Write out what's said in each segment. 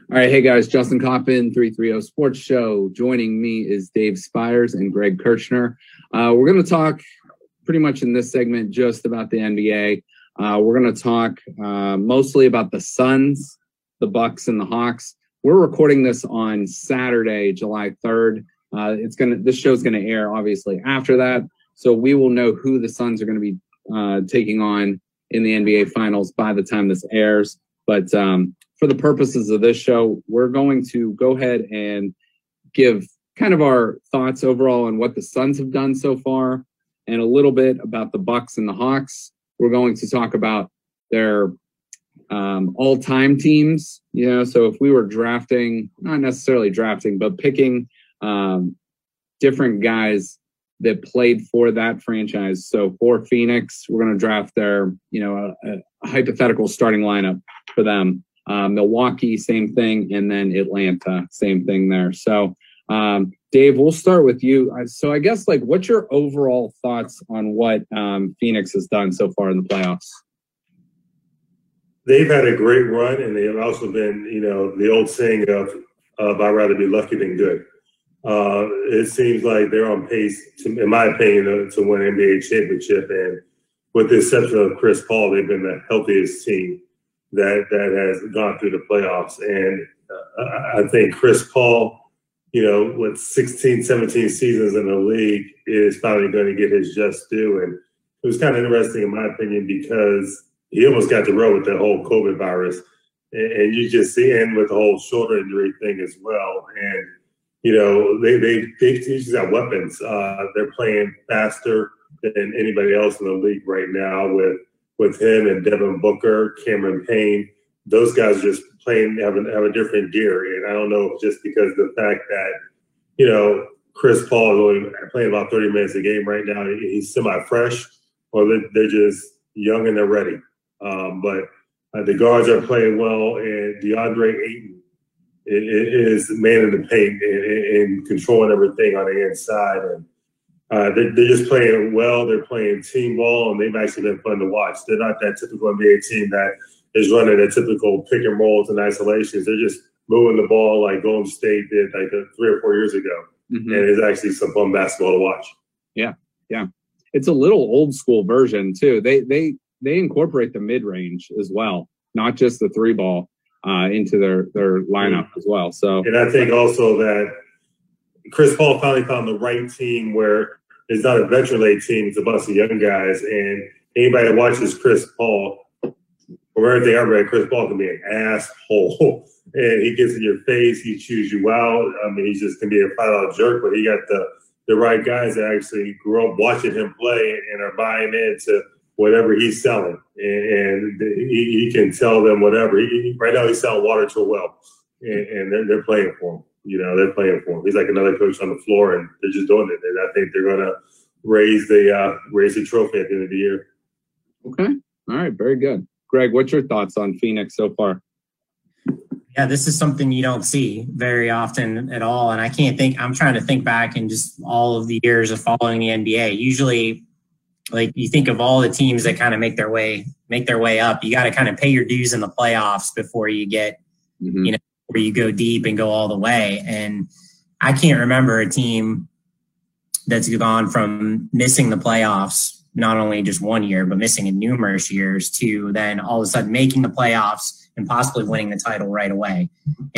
All right, hey guys, Justin Coppin, 330 Sports Show. Joining me is Dave Spires and Greg Kirchner. We're going to talk pretty much in this segment just about the NBA. We're going to talk mostly about the Suns, the Bucks, and the Hawks. We're recording this on Saturday, July 3rd. This show's going to air obviously after that, so we will know who the Suns are going to be taking on in the NBA Finals by the time this airs. But for the purposes of this show, we're going to go ahead and give kind of our thoughts overall on what the Suns have done so far and a little bit about the Bucks and the Hawks. We're going to talk about their all-time teams, so if we were drafting, not necessarily drafting, but picking different guys that played for that franchise. So for Phoenix, we're going to draft their, a hypothetical starting lineup for them. Milwaukee, same thing, and then Atlanta, same thing there. So, Dave, we'll start with you. So I guess, what's your overall thoughts on what Phoenix has done so far in the playoffs? They've had a great run, and they've also been, the old saying of I'd rather be lucky than good. It seems like they're on pace, in my opinion, to win an NBA championship. And with the exception of Chris Paul, they've been the healthiest team that has gone through the playoffs. And I think Chris Paul, with 16, 17 seasons in the league, is finally going to get his just due. And it was kind of interesting, in my opinion, because he almost got the road with the whole COVID virus. And you just see, and with the whole shoulder injury thing as well. And, they've just got weapons. They're playing faster than anybody else in the league right now with him and Devin Booker, Cameron Payne. Those guys are just playing, have a different gear. And I don't know if just because of the fact that, Chris Paul is only playing about 30 minutes a game right now, he's semi-fresh, or they're just young and they're ready. But the guards are playing well, and DeAndre Ayton is man in the paint and controlling everything on the inside. And they're just playing well. They're playing team ball, and they've actually been fun to watch. They're not that typical NBA team that is running a typical pick and rolls and isolations. They're just moving the ball like Golden State did 3 or 4 years ago. Mm-hmm. And it's actually some fun basketball to watch. Yeah. It's a little old school version too. They incorporate the mid range as well, not just the three ball into their lineup as well. So, and I think also that Chris Paul finally found the right team where it's not a veteran-led team; it's a bunch of young guys. And anybody that watches Chris Paul, from everything I read, Chris Paul can be an asshole, and he gets in your face, he chews you out. I mean, he's just gonna be a flat-out jerk. But he got the right guys that actually grew up watching him play and are buying into whatever he's selling, and he can tell them whatever. Right now, he's selling water to a well, and they're playing for him. They're playing for him. He's like another coach on the floor, and they're just doing it. And I think they're going to raise the trophy at the end of the year. Okay. All right. Very good. Greg, what's your thoughts on Phoenix so far? Yeah, this is something you don't see very often at all. And I'm trying to think back in just all of the years of following the NBA. Usually, you think of all the teams that kind of make their way up, you got to kind of pay your dues in the playoffs before you get, where you go deep and go all the way. And I can't remember a team that's gone from missing the playoffs, not only just 1 year, but missing in numerous years, to then all of a sudden making the playoffs and possibly winning the title right away.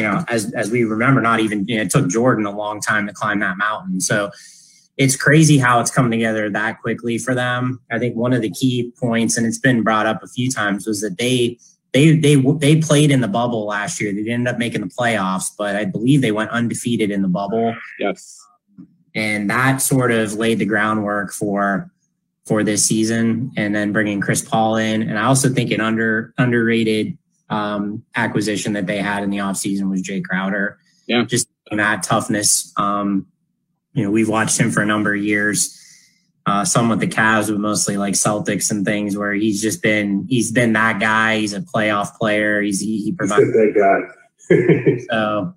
As we remember, not even, it took Jordan a long time to climb that mountain. So it's crazy how it's come together that quickly for them. I think one of the key points, and it's been brought up a few times, was that they played in the bubble last year. They didn't end up making the playoffs, but I believe they went undefeated in the bubble. Yes. And that sort of laid the groundwork for this season, and then bringing Chris Paul in. And I also think an underrated acquisition that they had in the offseason was Jay Crowder. Yeah. Just that toughness. We've watched him for a number of years, some with the Cavs, but mostly like Celtics and things, where he's been that guy. He's a playoff player. He provides that guy. So,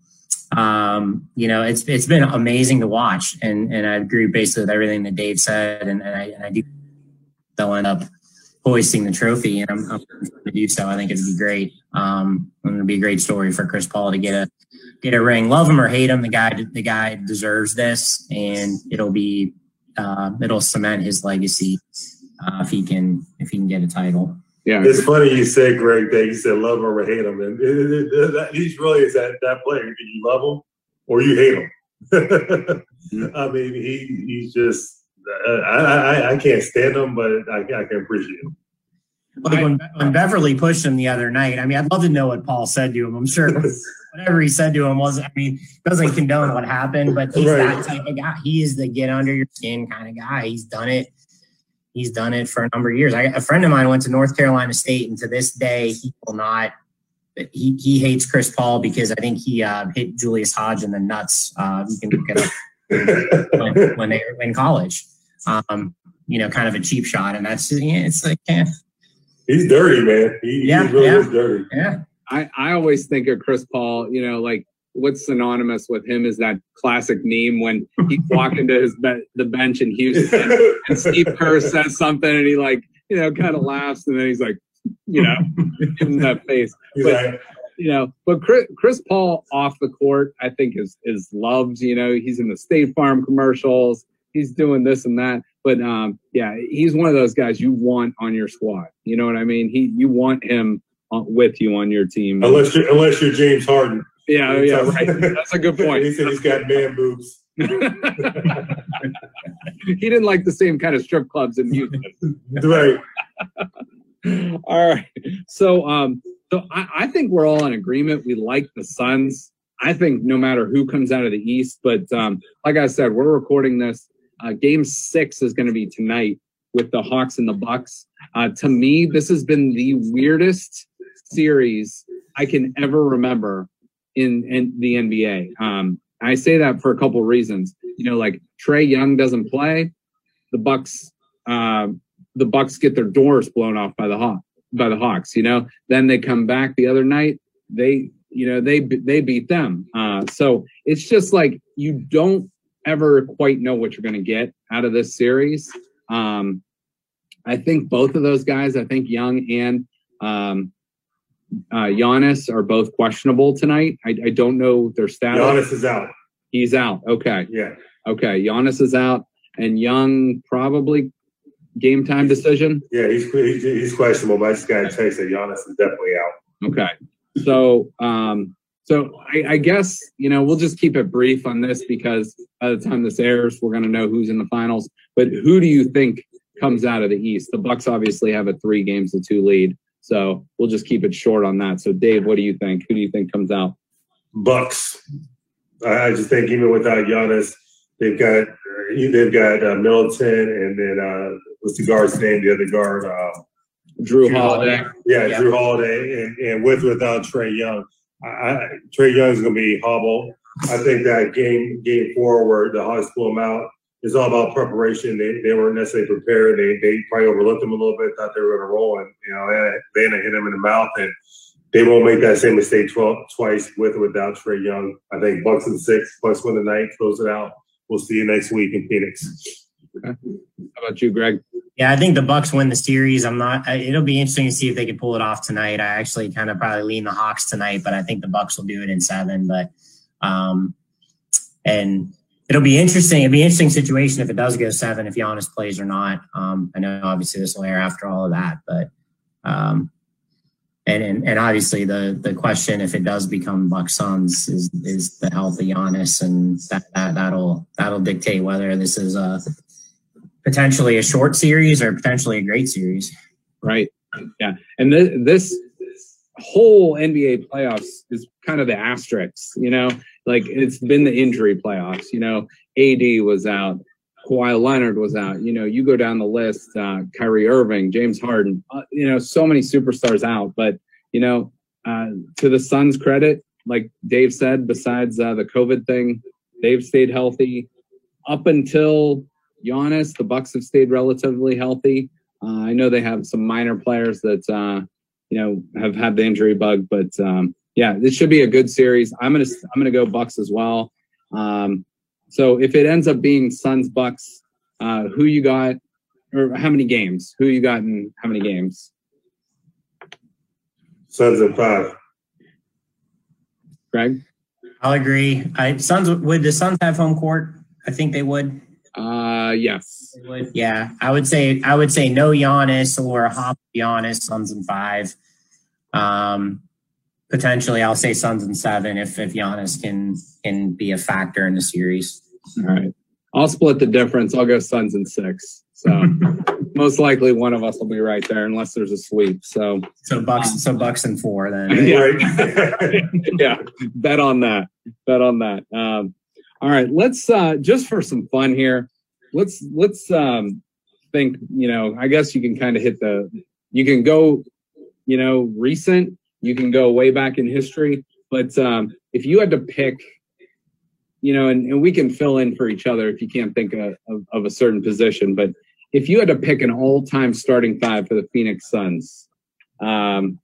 it's been amazing to watch. And I agree basically with everything that Dave said. And I do they'll end up hoisting the trophy, and I'm going to do so. I think it'd be great. It'd be a great story for Chris Paul to get a ring. Love him or hate him, the guy deserves this, and it'll cement his legacy if he can get a title. Yeah, it's funny you said, Greg, that you said love him or hate him, and he's really is that player. Do you love him or you hate him? I mean, he's just. I can't stand him, but I can appreciate him. Like when Beverly pushed him the other night, I mean, I'd love to know what Paul said to him. I'm sure whatever he said to him doesn't condone what happened, but he's that type of guy. He is the get under your skin kind of guy. He's done it. He's done it for a number of years. A friend of mine went to North Carolina State, and to this day, he will not. He hates Chris Paul because I think he hit Julius Hodge in the nuts. You can look it up when they were in college. Kind of a cheap shot, and that's it's like he's dirty, man. He really is dirty. Yeah. I always think of Chris Paul, like what's synonymous with him is that classic meme when he's walking to the bench in Houston and Steve Kerr says something and he kind of laughs and then he's like, give him that face. But Chris Paul off the court, I think is loved. He's in the State Farm commercials. He's doing this and that. But, he's one of those guys you want on your squad. You know what I mean? You want him with you on your team. Unless you're James Harden. Yeah, right. That's a good point. He said he's got man boobs. He didn't like the same kind of strip clubs in Houston. Right. All right. So I think we're all in agreement. We like the Suns. I think no matter who comes out of the East, but like I said, we're recording this. Game 6 is going to be tonight with the Hawks and the Bucks. To me, this has been the weirdest series I can ever remember in the NBA. I say that for a couple of reasons. Trae Young doesn't play. The Bucks get their doors blown off by the Hawks. Then they come back the other night. They beat them. So it's just like you don't ever quite know what you're going to get out of this series. I think both of those guys, Young and Giannis are both questionable tonight. I don't know their status. Giannis is out. He's out. Okay. Yeah. Okay. Giannis is out, and Young probably game time decision. Yeah, he's questionable. But I just got to tell you that Giannis is definitely out. Okay. So I guess we'll just keep it brief on this because by the time this airs, we're going to know who's in the finals. But who do you think comes out of the East? The Bucks obviously have a 3-2 lead. So we'll just keep it short on that. So, Dave, what do you think? Who do you think comes out? Bucks. I just think even without Giannis, they've got Middleton and then what's the guard's name? The other guard, Drew Holiday. Yeah, Drew Holiday, and without Trae Young, Trae Young is going to be hobbled. I think that game 4 where the Hawks blew them out is all about preparation. They weren't necessarily prepared. They probably overlooked them a little bit, thought they were going to roll, and they hit them in the mouth, and they won't make that same mistake twice with or without Trae Young. I think Bucks in 6, Bucks win the night, close it out. We'll see you next week in Phoenix. Okay. How about you, Greg? Yeah, I think the Bucks win the series. It'll be interesting to see if they can pull it off tonight. I actually kind of probably lean the Hawks tonight, but I think the Bucks will do it in 7. But and it'll be interesting. It'll be an interesting situation if it does go 7, if Giannis plays or not. I know obviously this will air after all of that, but and obviously the question if it does become Bucks Suns is the health of Giannis, and that'll dictate whether this is potentially a short series or potentially a great series. Right. Yeah. And this whole NBA playoffs is kind of the asterisks, it's been the injury playoffs, AD was out, Kawhi Leonard was out, you go down the list, Kyrie Irving, James Harden, so many superstars out, but, to the Suns' credit, like Dave said, besides the COVID thing, they've stayed healthy up until Giannis. The Bucks have stayed relatively healthy. I know they have some minor players that have had the injury bug, but this should be a good series. I'm gonna go Bucks as well. So if it ends up being Suns Bucks, who you got or how many games? Who you got in how many games? Suns in 5. Greg? I'll agree. Would the Suns have home court? I think they would. Yes. They would. Yeah, I would say no Giannis or hop Giannis. Suns in 5. Potentially, I'll say Suns in 7 if Giannis can be a factor in the series. All right. I'll split the difference. I'll go Suns in 6. So most likely one of us will be right there unless there's a sweep. So Bucks in 4 then. Yeah. Right. Yeah. Bet on that. All right. Let's just for some fun here. Let's think. I guess you can kind of you can go, recent. You can go way back in history. But if you had to pick, and we can fill in for each other if you can't think of a certain position. But if you had to pick an all-time starting 5 for the Phoenix Suns, I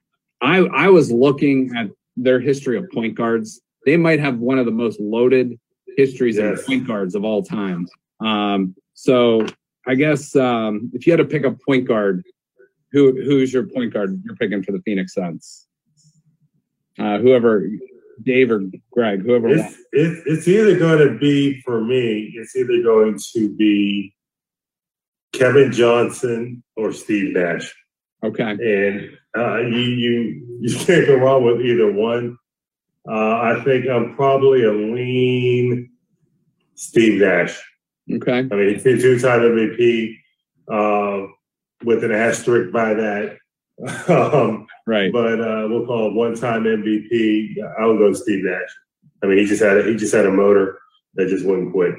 was looking at their history of point guards. They might have one of the most loaded histories of point guards of all time. So I guess if you had to pick a point guard, who's your point guard you're picking for the Phoenix Suns? Whoever, Dave or Greg, whoever. It's either going to be, for me, it's either going to be Kevin Johnson or Steve Nash. Okay. And you can't go wrong with either one. I think I'm probably a lean Steve Nash. Okay. I mean, he's a 2-time MVP with an asterisk by that. Right. But we'll call it 1-time MVP. I would go Steve Nash. I mean, he just had a motor that just wouldn't quit.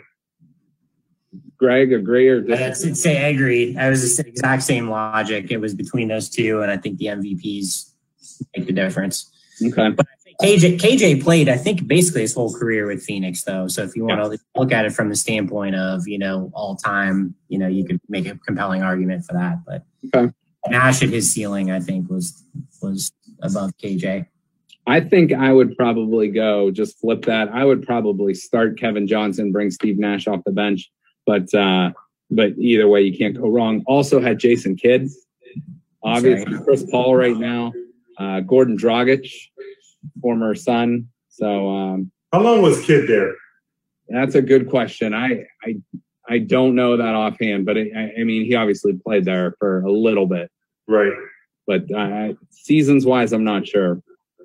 Greg, agree or say agreed. I was the exact same logic. It was between those two, and I think the MVPs make the difference. Okay. But I think KJ played, I think, basically his whole career with Phoenix, though. So if you want to look at it from the standpoint of, all time, you could make a compelling argument for that. But okay. Nash at his ceiling, I think, was above KJ. I think I would probably just flip that. I would probably start Kevin Johnson, bring Steve Nash off the bench. But either way, you can't go wrong. Also had Jason Kidd, obviously Chris Paul right now, Gordon Dragic, former Sun. So how long was Kidd there? That's a good question. I don't know that offhand, but I mean he obviously played there for a little bit, right? But seasons wise, I'm not sure.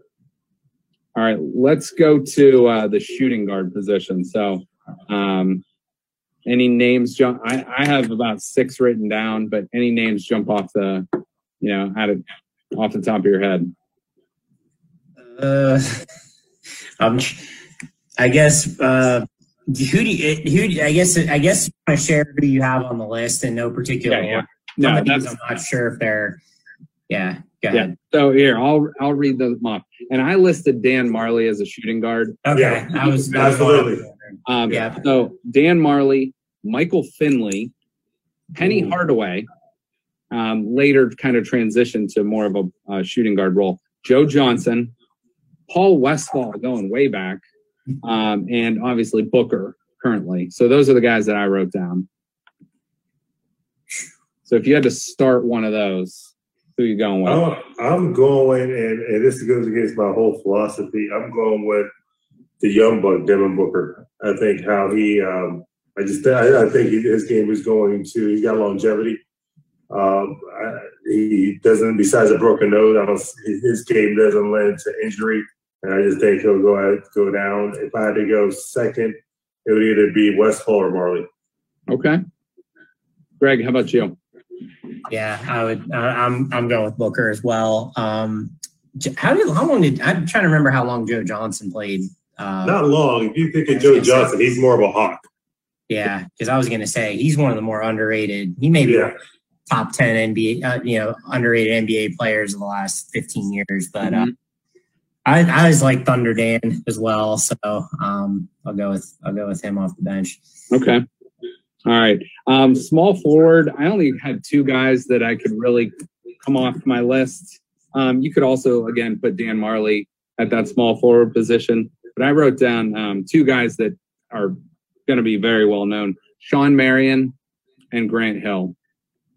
All right, let's go to the shooting guard position. So. Any names jump? I have about 6 written down, but any names jump off the, off the top of your head? I guess. I guess you want to share who you have on the list in no particular order. No, I'm not sure if they're. Yeah, go ahead. Yeah. So here, I'll read them off. And I listed Dan Marley as a shooting guard. Okay, yeah, absolutely. So Dan Marley, Michael Finley, Penny Hardaway, later kind of transitioned to more of a shooting guard role. Joe Johnson, Paul Westphal going way back, and obviously Booker currently. So those are the guys that I wrote down. So if you had to start one of those, who are you going with? I'm going, and this goes against my whole philosophy. I'm going with the young buck, Devin Booker. I think how he, I think his game is going to. He's got longevity. He doesn't, besides a broken nose, his game doesn't lend to injury, and I just think he'll go down. If I had to go second, it would either be Westphal or Marley. Okay. Greg, how about you? Yeah, I would. I'm going with Booker as well. I'm trying to remember how long Joe Johnson played. Not long. If you think of Joe Johnson, he's more of a hawk. Yeah, because I was going to say he's one of the more underrated. He may be top 10 NBA, underrated NBA players of the last 15 years. But I always like Thunder Dan as well, so I'll go with him off the bench. Okay. All right. Small forward. I only had 2 guys that I could really come off my list. You could also again put Dan Marley at that small forward position, but I wrote down 2 guys that are going to be very well known: Sean Marion and Grant Hill.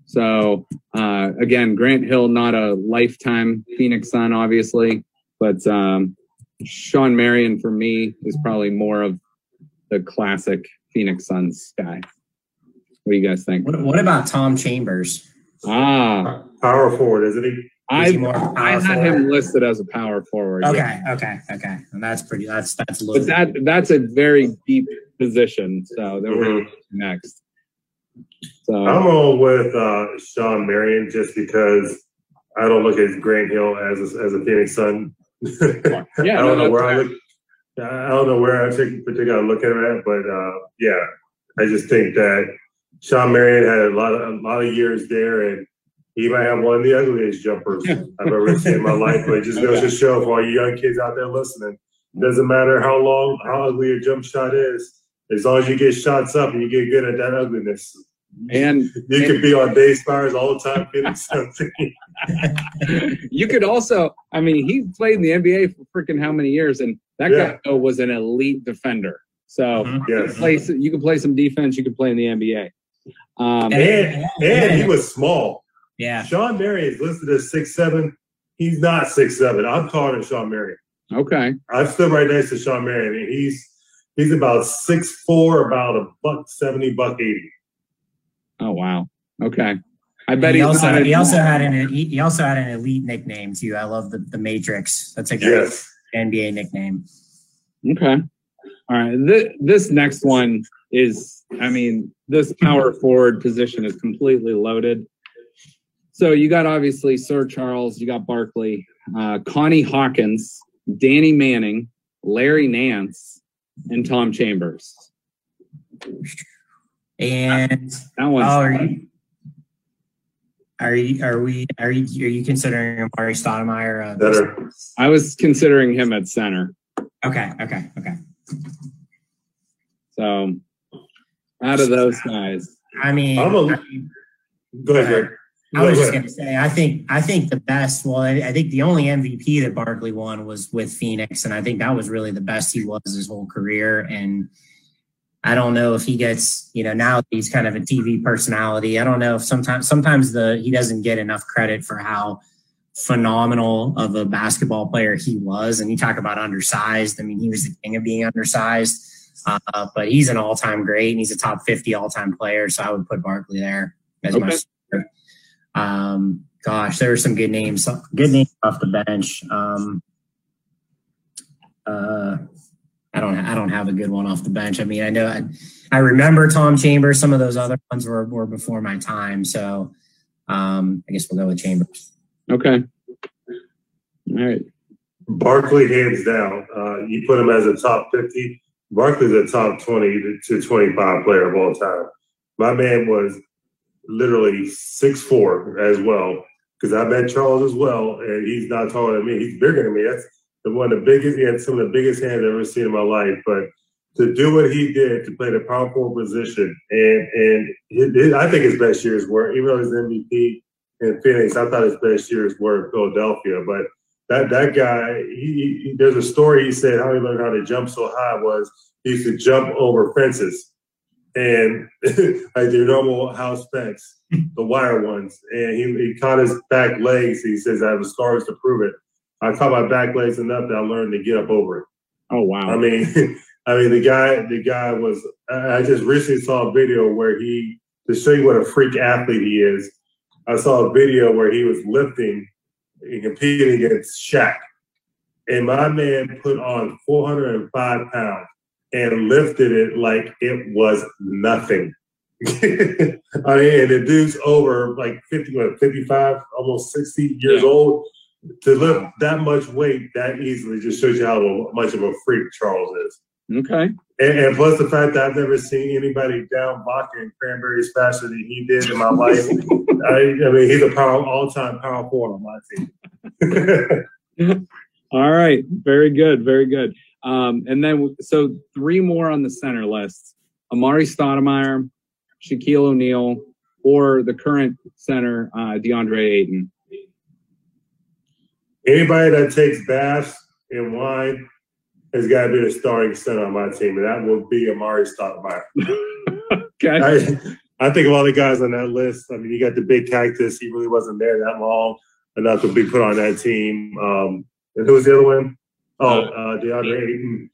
So again, Grant Hill, not a lifetime Phoenix Sun, obviously, but Sean Marion for me is probably more of the classic Phoenix Suns guy. What do you guys think? What about Tom Chambers? Power forward, isn't he? I had him listed as a power forward. Okay, yeah. okay. And that's But loaded. that's a very deep position. So then we're next. So I'm on with Sean Marion just because I don't look at Grant Hill as a Phoenix Sun. yeah, I don't know where I take particular look at it, but yeah, I just think that Sean Marion had a lot of years there, and he might have one of the ugliest jumpers I've ever seen in my life. But it just goes to show for all you young kids out there listening, it doesn't matter how ugly a jump shot is, as long as you get shots up and you get good at that ugliness. And you could be on Dave Spires all the time getting something. You could also, I mean, he played in the NBA for freaking how many years, and that guy was an elite defender. So you could play some defense, you could play in the NBA. And he was small. Yeah. Sean Marion is listed as 6'7". He's not 6'7". I'm taller than Sean Marion. Okay. I stood right next to Sean Marion, and he's about 6'4", about $170, $180. Oh wow. Okay. I bet he also had an elite nickname too. I love the Matrix. That's a great NBA nickname. Okay. All right. This next one is, I mean, this power forward position is completely loaded. So you got obviously Sir Charles, you got Barkley, Connie Hawkins, Danny Manning, Larry Nance, and Tom Chambers. And that one's are you considering Amari Stoudemire? Better. I was considering him at center. Okay. So out of those guys, I mean, go ahead, Greg. I was just going to say, I think the best. Well, I think the only MVP that Barkley won was with Phoenix, and I think that was really the best he was his whole career. And I don't know if he gets, now he's kind of a TV personality. I don't know if sometimes he doesn't get enough credit for how phenomenal of a basketball player he was. And you talk about undersized. I mean, he was the king of being undersized, but he's an all-time great, and he's a top 50 all-time player. So I would put Barkley there as my starter. Gosh, there were some good names off the bench. I don't have a good one off the bench. I mean, I know I remember Tom Chambers. Some of those other ones were before my time. So I guess we'll go with Chambers. Okay. All right. Barkley, hands down. You put him as a top 50. Barkley's a top 20 to 25 player of all time. My man was literally 6'4" as well, because I met Charles as well, and he's not taller than me. He's bigger than me. That's one of the biggest. He had some of the biggest hands I've ever seen in my life. But to do what he did, to play the power forward position, and I think his best years were, even though he's MVP in Phoenix, I thought his best years were in Philadelphia. But that guy, he there's a story he said how he learned how to jump so high was he used to jump over fences. And like your normal house fence, the wire ones. And he caught his back legs. He says, I have the scars to prove it. I caught my back legs enough that I learned to get up over it. Oh, wow. I mean, the guy was, I just recently saw a video where to show you what a freak athlete he is, I saw a video where he was lifting and competing against Shaq. And my man put on 405 pounds. And lifted it like it was nothing. I mean, and the dude's over like 55, almost 60 years old. To lift that much weight that easily just shows you how much of a freak Charles is. Okay. And plus the fact that I've never seen anybody down vodka and cranberries faster than he did in my life. I mean, he's a all-time power forward on my team. All right. Very good. Very good. And then, so 3 more on the center list: Amari Stoudemire, Shaquille O'Neal, or the current center, DeAndre Ayton. Anybody that takes baths and wine has got to be the starting center on my team, and that will be Amari Stoudemire. Okay. I think of all the guys on that list. I mean, you got the big cactus. He really wasn't there that long enough to be put on that team. And who was the other one? DeAndre Ayton.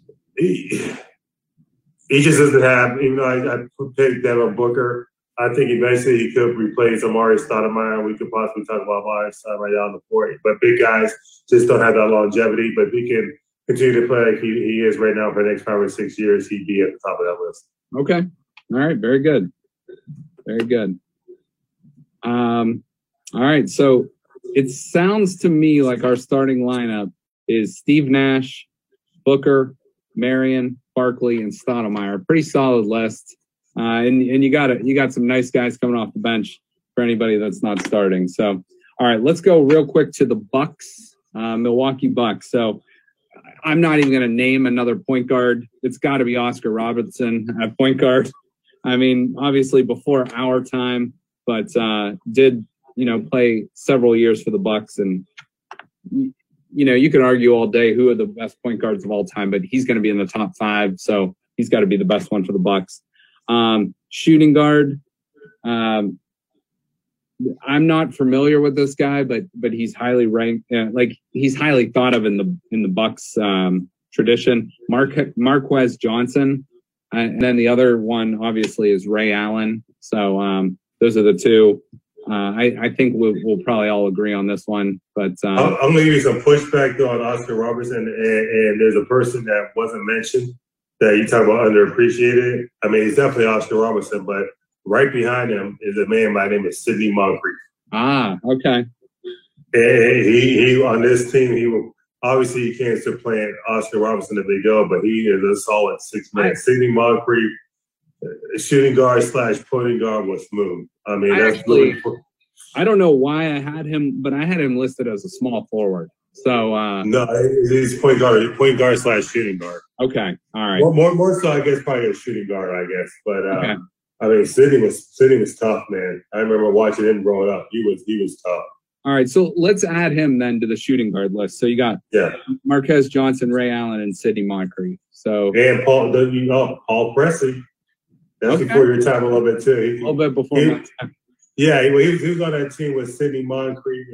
He just doesn't have, even though I picked Devin Booker, I think eventually he could replace Amari Stoudemire. We could possibly talk about Amari Stoudemire down the court. But big guys just don't have that longevity. But if he can continue to play like he is right now for the next 5 or 6 years, he'd be at the top of that list. Okay. All right. Very good. Very good. All right. So it sounds to me like our starting lineup is Steve Nash, Booker, Marion, Barkley, and Stoudemire. Pretty solid list. And you got some nice guys coming off the bench for anybody that's not starting. So, all right, let's go real quick to the Bucks, Milwaukee Bucks. So I'm not even going to name another point guard. It's got to be Oscar Robertson at point guard. I mean, obviously before our time, but did, play several years for the Bucks. And, you could argue all day who are the best point guards of all time, but he's going to be in the top 5. So he's got to be the best one for the Bucks. Shooting guard. I'm not familiar with this guy, but he's highly ranked. He's highly thought of in the Bucks tradition. Marquez Johnson, and then the other one obviously is Ray Allen. So those are the two. I think we'll probably all agree on this one. But I'm going to give you some pushback though on Oscar Robertson, and there's a person that wasn't mentioned that you talk about underappreciated. I mean, he's definitely Oscar Robertson, but right behind him is a man by the name of Sidney Moncrief. Ah, okay. And he on this team, obviously you can't supplant Oscar Robertson if they go, but he is a solid 6-man. Sidney Moncrief, shooting guard / pointing guard was smooth. I mean, I don't know why I had him, but I had him listed as a small forward. So no, he's point guard / shooting guard. Okay, all right. More so, I guess, probably a shooting guard, I guess. But okay. I mean, Sidney was tough, man. I remember watching him growing up. He was tough. All right, so let's add him then to the shooting guard list. So you got Marquez Johnson, Ray Allen, and Sidney Moncrief. So and Paul Pressey. That's before your time a little bit too. A little bit before my time. Yeah, he was on that team with Sidney Moncrief,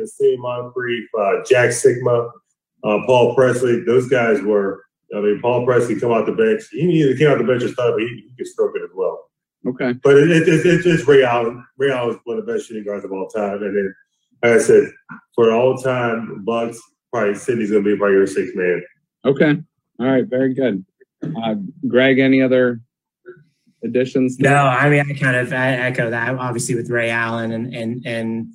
Jack Sigma, Paul Presley. Those guys were. I mean, Paul Pressey come out the bench. He either came out the bench or started, but he could stroke it as well. Okay. But it's Ray Allen. Ray Allen is one of the best shooting guards of all time. And then, like I said, for all time, Bucks, probably Sidney's going to be probably your 6th man. Okay. All right. Very good. Greg, any other additions? No, I mean, I echo that, obviously, with Ray Allen and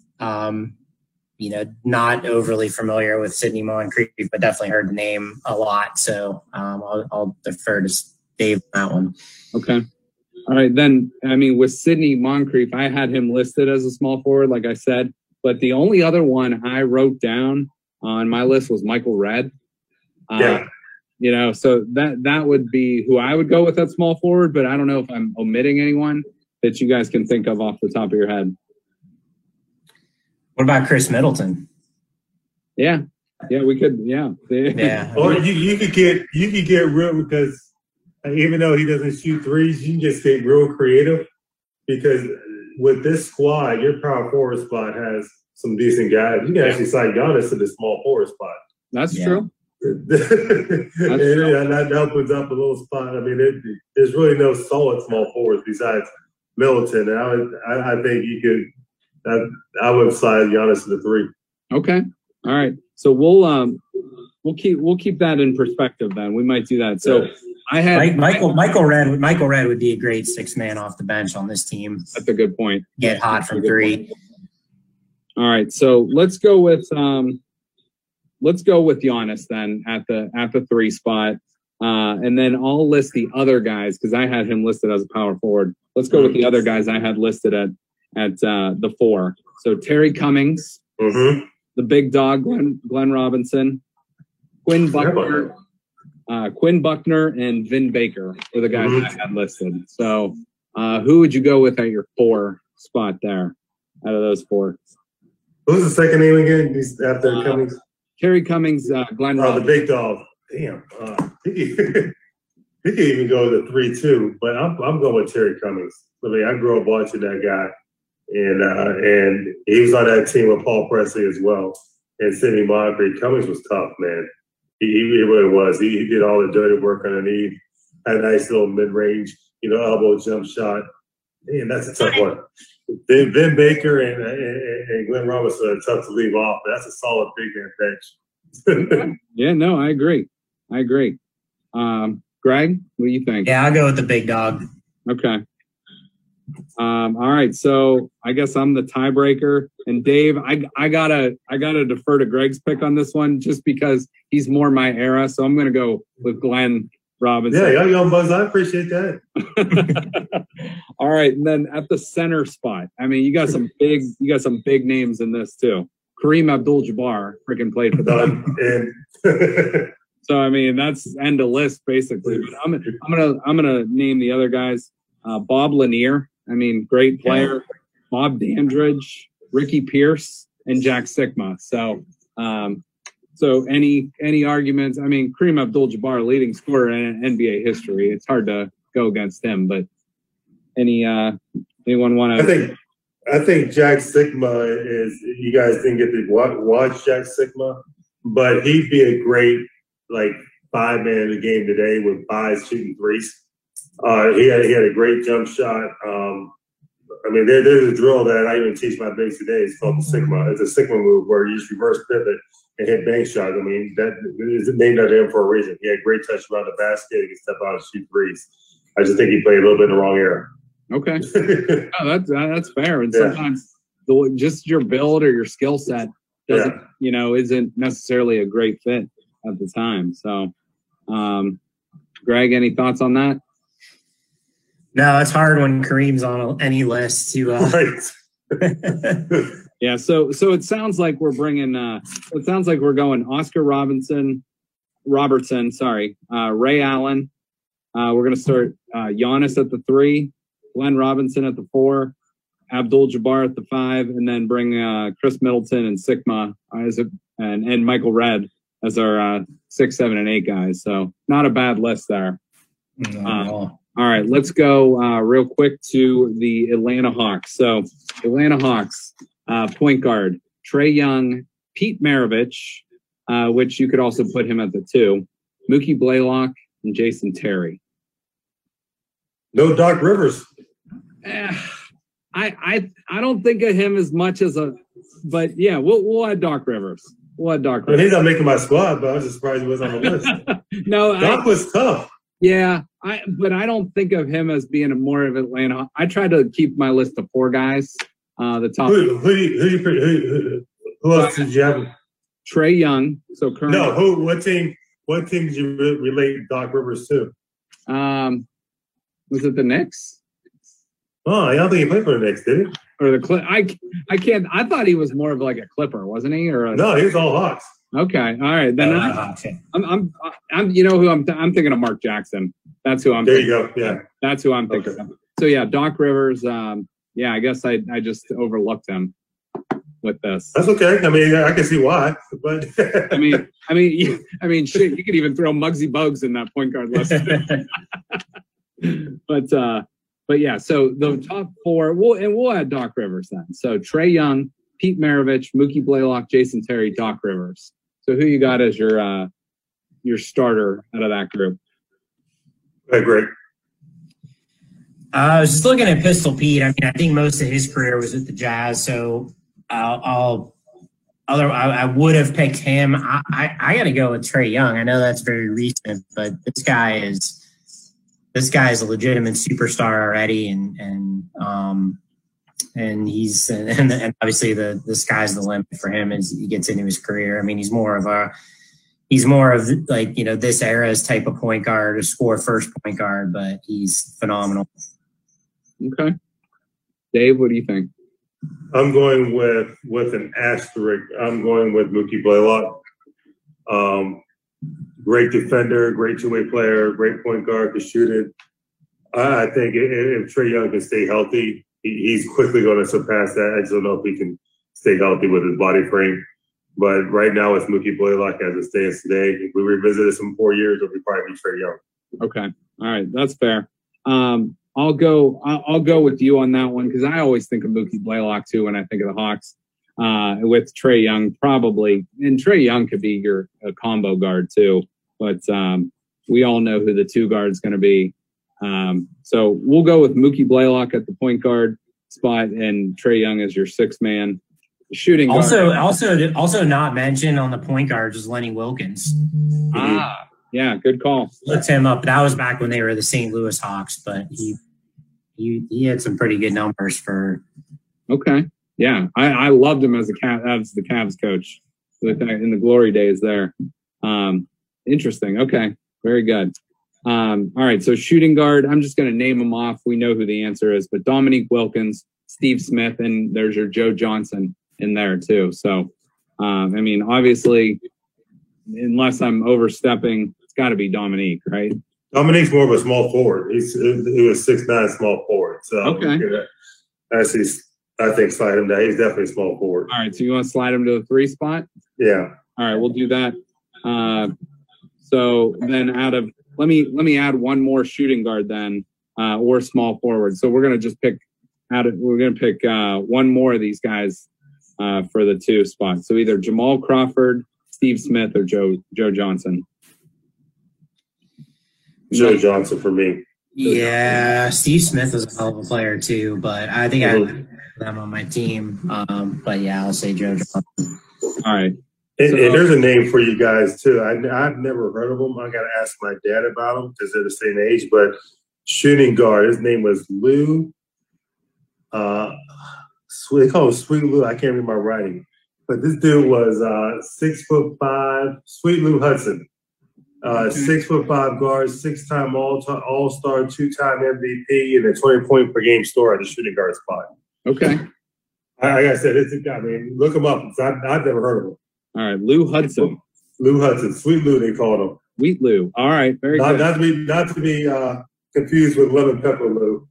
not overly familiar with Sidney Moncrief, but definitely heard the name a lot. So I'll defer to Dave on that one. Okay. All right. Then, I mean, with Sidney Moncrief, I had him listed as a small forward, like I said, but the only other one I wrote down on my list was Michael Redd. So that would be who I would go with at small forward, but I don't know if I'm omitting anyone that you guys can think of off the top of your head. What about Chris Middleton? Yeah, we could. Yeah. Or you could get real, because even though he doesn't shoot threes, you can just get real creative, because with this squad, your power forward spot has some decent guys. You can actually sign Giannis to the small forward spot. That's true. That opens up a little spot. I mean, there's really no solid small forwards besides Middleton. And I think you could. I would slide Giannis to the 3. Okay. All right. So we'll keep that in perspective then. We might do that. So I had Michael Redd would be a great 6th man off the bench on this team. That's a good point. Get hot from 3. All right. So let's go with Giannis then at the 3 spot. And then I'll list the other guys, because I had him listed as a power forward. Let's go with the other guys I had listed at the 4. So Terry Cummings, the big dog, Glenn Robinson, Quinn Buckner, and Vin Baker were the guys I had listed. So who would you go with at your 4 spot there out of those 4? What was the second name again after Cummings? Terry Cummings, Glenn Robinson. The big dog. Damn. He could even go to 3-2, but I'm going with Terry Cummings. I mean, I grew up watching that guy, and he was on that team with Paul Presley as well, and Sidney Moncrief. Cummings was tough, man. He really was. He did all the dirty work underneath. Had a nice little mid-range, elbow jump shot. Man, that's a tough one. Vin Baker and Glenn Robinson are tough to leave off, but that's a solid big man bench. Yeah, no, I agree. Greg, what do you think? Yeah, I'll go with the big dog. Okay. All right. So I guess I'm the tiebreaker. And Dave, I gotta defer to Greg's pick on this one just because he's more my era. So I'm gonna go with Glenn Robinson. Yeah, young Buzz, I appreciate that. All right. And then at the center spot, I mean, you got some big names in this too. Kareem Abdul-Jabbar freaking played for them. So I mean, that's end of list basically. But I'm gonna name the other guys. Bob Lanier, I mean, great player. Bob Dandridge, Ricky Pierce, and Jack Sikma. So any arguments? I mean, Kareem Abdul-Jabbar, leading scorer in NBA history. It's hard to go against him. But anyone want to? I think Jack Sikma is. You guys didn't get to watch Jack Sikma, but he'd be a great five man in the game today with buys shooting threes. He had a great jump shot. I mean, there's a drill that I even teach my bigs today. It's called the Sigma. It's a Sigma move where you just reverse pivot and hit bank shot. I mean, that is named after him for a reason. He had great touch around the basket. He can step out and shoot threes. I just think he played a little bit in the wrong era. Okay, that's fair. And sometimes just your build or your skill set doesn't, isn't necessarily a great fit at the time. So, Greg, any thoughts on that? No, it's hard when Kareem's on any list to. Yeah, so it sounds like we're bringing. It sounds like we're going Oscar Robertson. Ray Allen. We're going to start Giannis at the 3, Glenn Robinson at the 4, Abdul-Jabbar at the 5, and then bring Chris Middleton and Sikma and Michael Redd as our 6, 7, and 8 guys. So not a bad list there. All right, let's go real quick to the Atlanta Hawks. So Atlanta Hawks, point guard, Trae Young, Pete Maravich, which you could also put him at the 2, Mookie Blaylock, and Jason Terry. No Doc Rivers. I don't think of him as much as but yeah, we'll add Doc Rivers. He's not making my squad, but I was just surprised he was on the list. No, Doc was tough. Yeah, but I don't think of him as being a more of Atlanta. I try to keep my list of 4 guys. The top. Who else did you have? Trae Young. So currently. No, what team did you relate Doc Rivers to? Was it the Knicks? Oh, I don't think he played for the Knicks, did he? Or the Clip? I can't. I thought he was more of like a Clipper, wasn't he? No, he was all Hawks. Okay, all right. Then I'm you know who I'm thinking of Mark Jackson. That's who I'm. There thinking you go. Yeah, that's who I'm thinking of. So yeah, Doc Rivers. Yeah, I guess I just overlooked him with this. That's okay. I mean, I can see why, but I mean, shit. You could even throw Muggsy Bogues in that point guard list. But yeah. So the top 4. We'll add Doc Rivers then. So Trae Young, Pete Maravich, Mookie Blaylock, Jason Terry, Doc Rivers. So who you got as your starter out of that group? Hey, Greg. I was just looking at Pistol Pete. I mean, I think most of his career was with the Jazz, so I would have picked him. I got to go with Trae Young. I know that's very recent, but this guy is a legitimate superstar already, and he's and obviously the sky's the limit for him as he gets into his career. I mean, he's more of like, this era's type of point guard, a score first point guard, but he's phenomenal. Okay. Dave, what do you think? I'm going with an asterisk. I'm going with Mookie Blaylock. Great defender, great two-way player, great point guard, can shoot it. I think if Trae Young can stay healthy, he's quickly going to surpass that. I just don't know if he can stay healthy with his body frame. But right now, it's Mookie Blaylock as it stands today. If we revisit this in 4 years, it'll be probably Trae Young. Okay. All right, that's fair. I'll go with you on that one because I always think of Mookie Blaylock too when I think of the Hawks. With Trae Young, probably, and Trae Young could be your combo guard too. But we all know who the two guard is going to be. So we'll go with Mookie Blaylock at the point guard spot and Trae Young as your sixth man. Shooting guard. Also not mentioned on the point guard is Lenny Wilkins. Yeah, good call. Looked him up. That was back when they were the St. Louis Hawks, but he had some pretty good numbers for. Okay, yeah, I loved him as the Cavs coach in the glory days there. Interesting. Okay, very good. All right, so shooting guard. I'm just going to name them off. We know who the answer is, but Dominique Wilkins, Steve Smith, and there's your Joe Johnson in there too. So, I mean, obviously, unless I'm overstepping, it's got to be Dominique, right? Dominique's more of a small forward. He was 6'9" small forward. So okay, actually, I think slide him down. He's definitely a small forward. All right, so you want to slide him to the 3 spot? Yeah. All right, we'll do that. So then let me add one more shooting guard then, or small forward. So we're gonna just pick one more of these guys for the 2 spot. So either Jamal Crawford, Steve Smith, or Joe Johnson. Joe Johnson for me. Yeah, Steve Smith is a hell of a player too, but I think I have them on my team. But yeah, I'll say Joe Johnson. All right. And there's a name for you guys too. I've never heard of him. I got to ask my dad about him because they're the same age. But shooting guard, his name was Lou. They call him Sweet Lou. I can't read my writing, but this dude was 6'5", Sweet Lou Hudson. 6'5" guard, 6-time All-Star, 2-time MVP, and a 20-point per game scorer at the shooting guard spot. Okay. Like I said, it's a guy. I mean, look him up. I've never heard of him. All right, Lou Hudson. Lou Hudson, Sweet Lou, they called him. Sweet Lou. All right, very good. Not to be confused with Lemon Pepper Lou.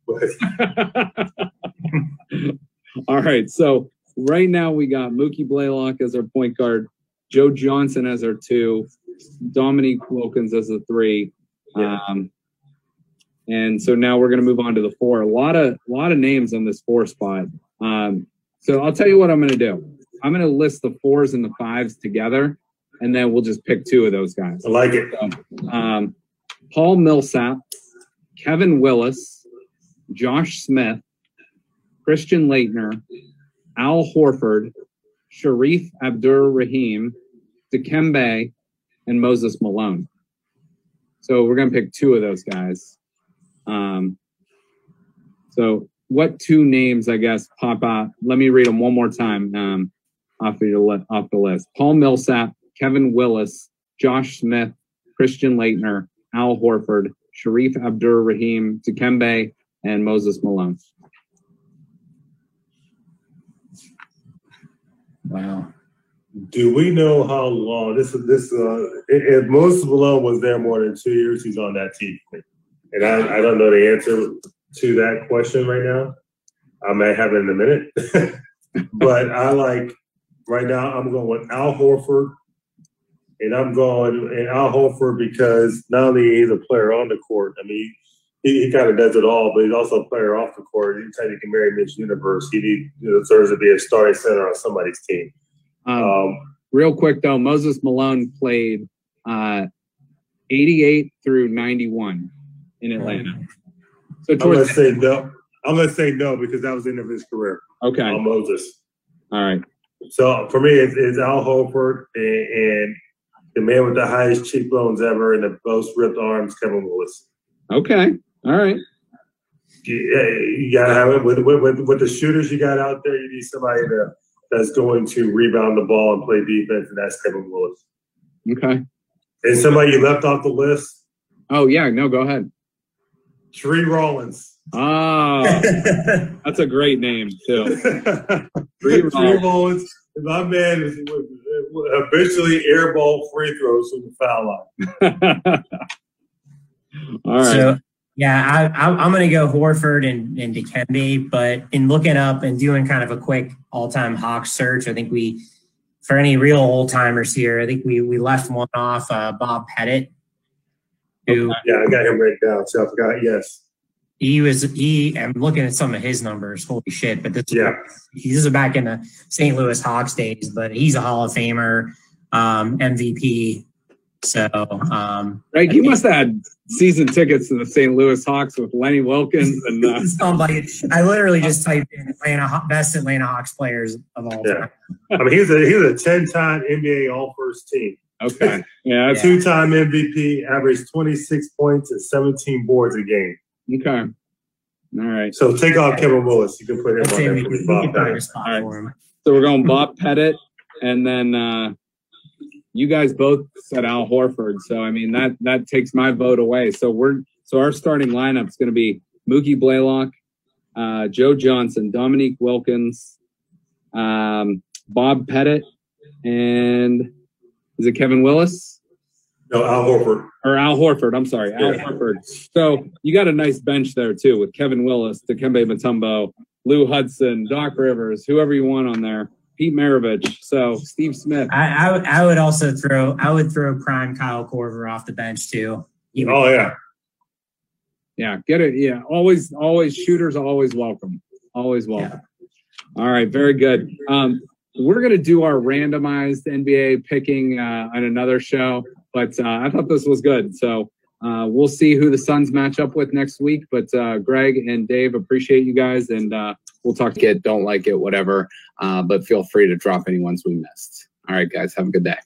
All right, so right now we got Mookie Blaylock as our point guard, Joe Johnson as our 2, Dominique Wilkins as a 3. Yeah. And so now we're going to move on to the 4. A lot of names on this 4 spot. So I'll tell you what I'm going to do. I'm going to list the 4s and the 5s together, and then we'll just pick 2 of those guys. I like it. So, Paul Millsap, Kevin Willis, Josh Smith, Christian Laettner, Al Horford, Sharif Abdur-Rahim, Dikembe, and Moses Malone. So we're going to pick 2 of those guys. So what 2 names, I guess, pop out? Let me read them one more time off the list. Paul Millsap, Kevin Willis, Josh Smith, Christian Laettner, Al Horford, Sharif Abdur-Rahim, Dikembe, and Moses Malone. Wow. Do we know how long if Moses Malone was there more than 2 years, he's on that team? And I don't know the answer to that question right now. I may have it in a minute. But right now I'm going with Al Horford. And I'm going Al Horford because not only he's a player on the court, I mean, he kind of does it all, but he's also a player off the court. Anytime you can marry Mitch Universe, he deserves to be a starting center on somebody's team. Real quick, though, Moses Malone played 88 through 91 in Atlanta. So I'm going to say no. I'm going to say no because that was the end of his career. Okay. On Moses. All right. So for me, it's Al Horford and the man with the highest cheekbones ever and the most ripped arms, Kevin Willis. Okay. All right. You got to have it with the shooters you got out there. You need somebody that's going to rebound the ball and play defense, and that's Kevin Willis. Okay. And somebody you left off the list. Oh yeah, no, go ahead. Tree Rollins. Oh, that's a great name too. Tree Rollins. My man was habitually airball free throws from the foul line. All right. So, yeah, I'm going to go Horford and Dikembe, but in looking up and doing kind of a quick all-time Hawks search, I think for any real old-timers here, I think we left one off, Bob Pettit. who Yeah, I got him written down. So I forgot. Yes. I'm looking at some of his numbers. Holy shit. But this is back in the St. Louis Hawks days, but he's a Hall of Famer, MVP. So, right. You must have had season tickets to the St. Louis Hawks with Lenny Wilkins. And I literally just typed in best Atlanta Hawks players of all time. I mean, he's a 10-time NBA All-First team. Okay. Yeah. 2-time MVP, averaged 26 points and 17 boards a game. Okay. All right. So take off Kevin Willis. You can put him on there for me, Bob Pettit. So we're going Bob Pettit, and then you guys both said Al Horford. So I mean that takes my vote away. So our starting lineup is going to be Mookie Blaylock, Joe Johnson, Dominique Wilkins, Bob Pettit, and is it Kevin Willis? No, Al Horford. Or Al Horford. I'm sorry, Al Horford. So you got a nice bench there too with Kevin Willis, Dikembe Mutombo, Lou Hudson, Doc Rivers, whoever you want on there, Pete Maravich. So Steve Smith. I would also throw prime Kyle Korver off the bench too. Yeah, get it. Yeah, always shooters always welcome. Always welcome. Yeah. All right, very good. We're gonna do our randomized NBA picking on another show. But I thought this was good. So we'll see who the Suns match up with next week. But Greg and Dave, appreciate you guys. And we'll talk to it, don't like it, whatever. But feel free to drop any ones we missed. All right, guys, have a good day.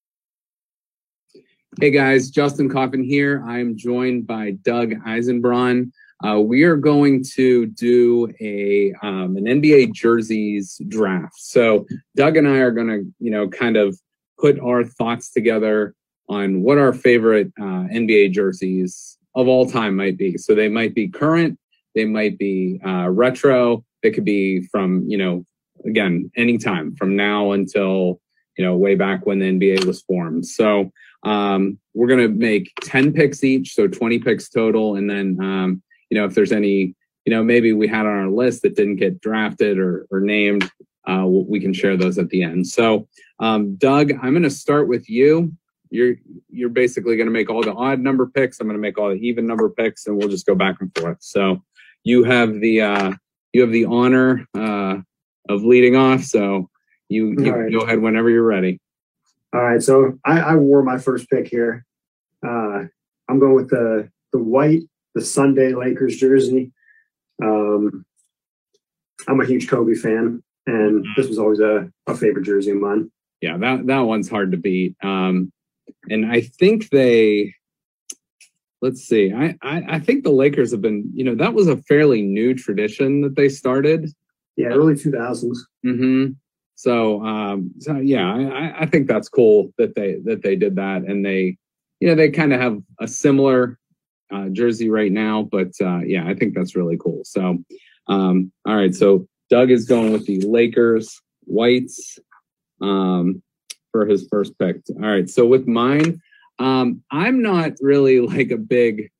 Hey, guys, Justin Coffin here. I'm joined by Doug Eisenbraun. We are going to do an NBA jerseys draft. So Doug and I are going to, kind of put our thoughts together on what our favorite NBA jerseys of all time might be. So they might be current, they might be retro, they could be from, again, anytime from now until, way back when the NBA was formed. So we're going to make 10 picks each, so 20 picks total. And then, if there's any, maybe we had on our list that didn't get drafted or named, we can share those at the end. So Doug, I'm going to start with you. You're basically going to make all the odd number picks. I'm going to make all the even number picks, and we'll just go back and forth. So you have the honor of leading off. So you go ahead whenever you're ready. All right. So I wore my first pick here. I'm going with the white, the Sunday Lakers jersey. I'm a huge Kobe fan, and this was always a favorite jersey of mine. Yeah, that one's hard to beat. And I think let's see. I think the Lakers have been, that was a fairly new tradition that they started. Yeah, early 2000s. Mm-hmm. So yeah, I think that's cool that they did that, and they kind of have a similar jersey right now, but yeah, I think that's really cool. So, all right. So Doug is going with the Lakers whites for his first pick. All right. So with mine, I'm not really like a big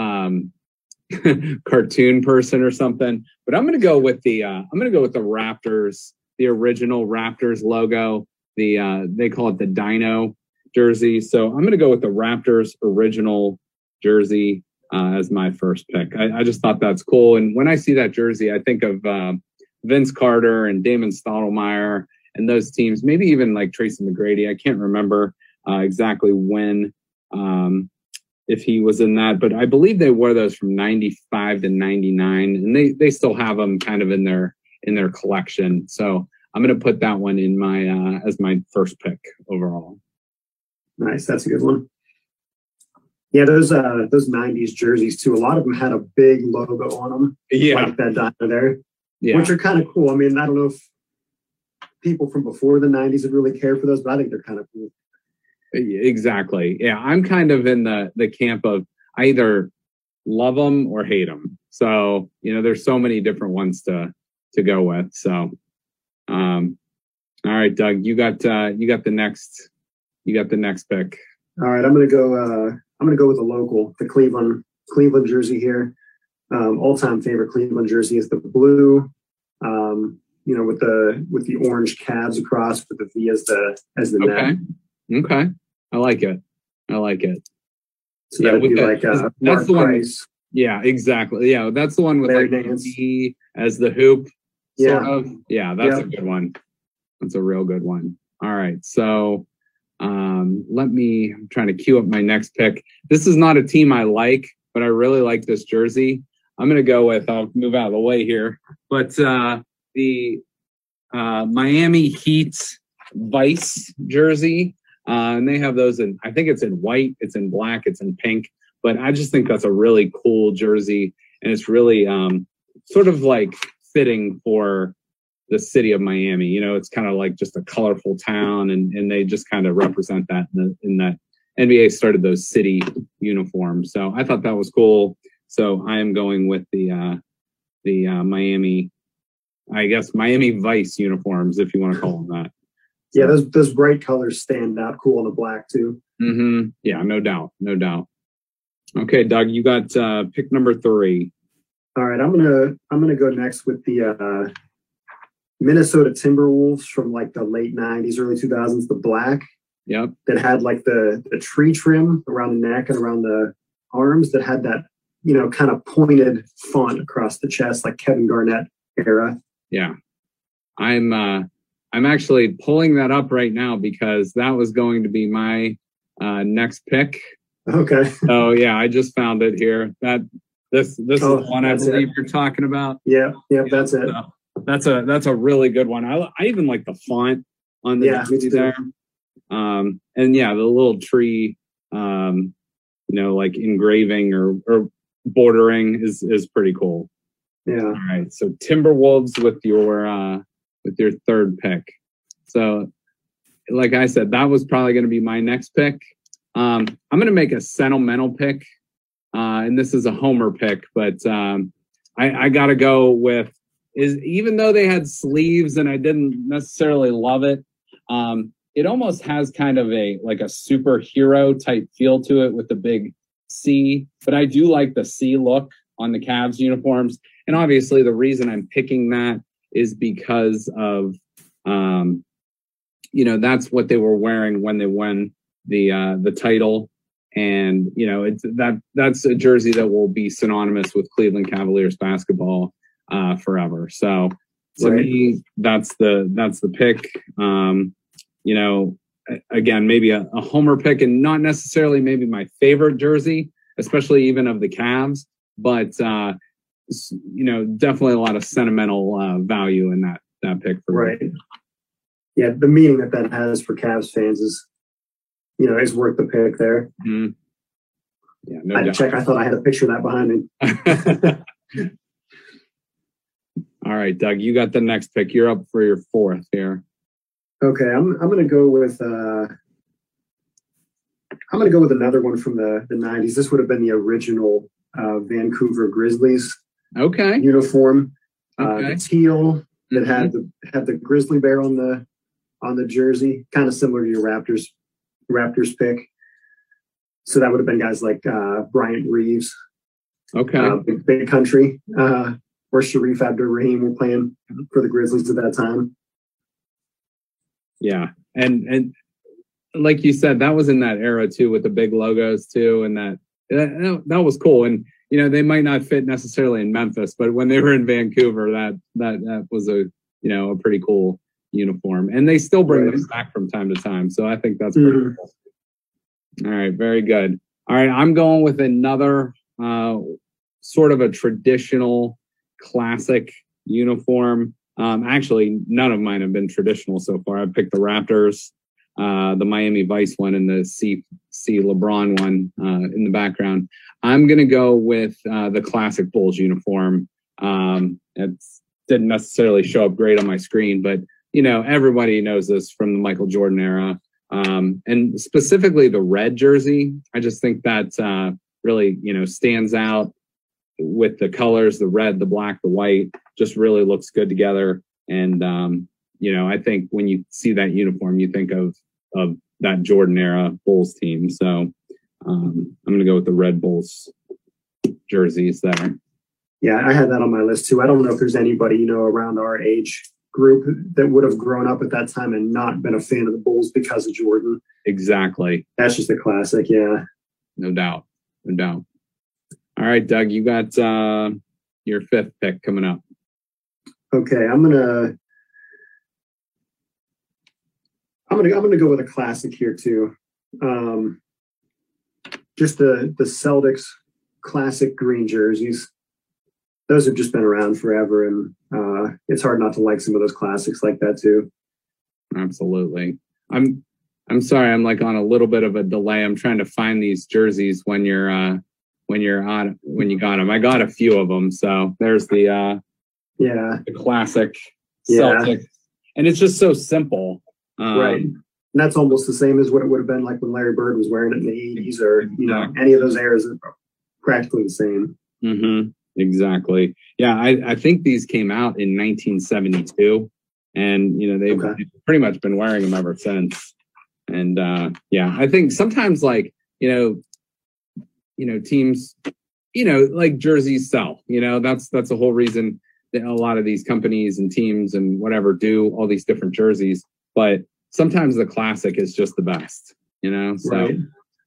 cartoon person or something, but I'm going to go with the Raptors, the original Raptors logo. They call it the Dino jersey. So I'm going to go with the Raptors original jersey as my first pick. I just thought that's cool. And when I see that jersey, I think of Vince Carter and Damon Stoudemire and those teams, maybe even like Tracy McGrady. I can't remember exactly when, if he was in that, but I believe they wore those from 95 to 99, and they still have them kind of in their collection. So I'm going to put that one in my as my first pick overall. Nice. That's a good one. Yeah, those 90s jerseys too. A lot of them had a big logo on them. Yeah. Like that dino there. Yeah. Which are kind of cool. I mean, I don't know if people from before the 90s would really care for those, but I think they're kind of cool. Exactly. Yeah, I'm kind of in the camp of I either love them or hate them. So, there's so many different ones to go with. So, all right, Doug, you got the next pick. All right, I'm gonna go with a local, the Cleveland jersey here. All-time favorite Cleveland jersey is the blue, with the orange calves across with the V as the net. Okay. I like it. So Yeah, that would with be the- like that's Mark the one- Price. Yeah, exactly. Yeah, that's the one with Larry like Nance. D as the hoop. Sort Yeah. of. Yeah, that's Yeah. a good one. That's a real good one. All right. So I'm trying to queue up my next pick. This is not a team I like, but I really like this jersey. I'm gonna go with, I'll move out of the way here, but the Miami Heat Vice jersey. And they have those in, I think it's in white, it's in black, it's in pink, but I just think that's a really cool jersey. And it's really sort of like fitting for the city of Miami. You know, it's kind of like just a colorful town, and they just kind of represent that in that NBA started those city uniforms. So I thought that was cool. So I am going with the Miami, I guess Miami Vice uniforms, if you want to call them that. Yeah, those bright colors stand out cool on the black too. Mm-hmm. Yeah, no doubt. Okay, Doug, you got pick number 3. All right, I'm gonna go next with the Minnesota Timberwolves from like the late 90s, early 2000s, the black. Yep. That had like the tree trim around the neck and around the arms that had that, you know, kind of pointed font across the chest, like Kevin Garnett era. Yeah. I'm actually pulling that up right now because that was going to be my next pick. Okay. Oh yeah, I just found it here. This is the one I that's believe it. you're talking about. Yeah, that's it. So that's a really good one. I even like the font on the Yeah, me jersey too. there. And yeah, the little tree, you know, like engraving or bordering is pretty cool. Yeah. All right, so Timberwolves with your third pick. So, like I said, that was probably going to be my next pick. I'm going to make a sentimental pick, and this is a homer pick, but I got to go with even though they had sleeves and I didn't necessarily love it. It almost has kind of a superhero type feel to it with the big C, but I do like the C look on the Cavs uniforms. And obviously the reason I'm picking that is because of, you know, that's what they were wearing when they won the title. And, you know, that's a jersey that will be synonymous with Cleveland Cavaliers basketball forever. So to me, that's the pick. You know, again, maybe a homer pick and not necessarily maybe my favorite jersey, especially even of the Cavs, but you know, definitely a lot of sentimental value in that pick for Right. me. Yeah, the meaning that has for Cavs fans is, you know, is worth the pick there. Mm-hmm. Yeah, no I doubt. check. I thought I had a picture of that behind me. All right, Doug, you got the next pick. You're up for your 4th here. Okay, I'm gonna go with another one from the 90s. This would have been the original Vancouver Grizzlies Okay. uniform. Okay. The teal that Mhm. had the grizzly bear on the jersey, kind of similar to your Raptors pick. So that would have been guys like Bryant Reeves, Okay. Big Country, or Sharif Abdur-Rahim were playing for the Grizzlies at that time. Yeah. And like you said, that was in that era too, with the big logos too. And that was cool. And, you know, they might not fit necessarily in Memphis, but when they were in Vancouver, that was a pretty cool uniform. And they still bring them back from time to time. So I think that's pretty cool. All right. Very good. All right. I'm going with another sort of a traditional classic uniform. Actually, none of mine have been traditional so far. I picked the Raptors, the Miami Vice one, and the C LeBron one in the background. I'm going to go with the classic Bulls uniform. It didn't necessarily show up great on my screen, but, you know, everybody knows this from the Michael Jordan era. And specifically the red jersey. I just think that really, you know, stands out with the colors, the red, the black, the white, just really looks good together. And, you know, I think when you see that uniform, you think of that Jordan era Bulls team. So I'm going to go with the Red Bulls jerseys there. Yeah, I had that on my list too. I don't know if there's anybody, you know, around our age group that would have grown up at that time and not been a fan of the Bulls because of Jordan. Exactly. That's just a classic. Yeah. No doubt. no doubt. All right, Doug, you got your fifth pick coming up. Okay, I'm gonna go with a classic here too. Just the Celtics classic green jerseys. Those have just been around forever, and it's hard not to like some of those classics like that too. Absolutely. I'm sorry, I'm like on a little bit of a delay. I'm trying to find these jerseys when you got them. I got a few of them, so there's the classic Celtic, and it's just so simple. Right. And that's almost the same as what it would have been like when Larry Bird was wearing it in the 80s, or any of those eras are practically the same. Mm-hmm. Exactly. Yeah, I think these came out in 1972, and they've pretty much been wearing them ever since. And I think sometimes teams, like jerseys sell. That's the whole reason that a lot of these companies and teams and whatever do all these different jerseys. But sometimes the classic is just the best. So. Right.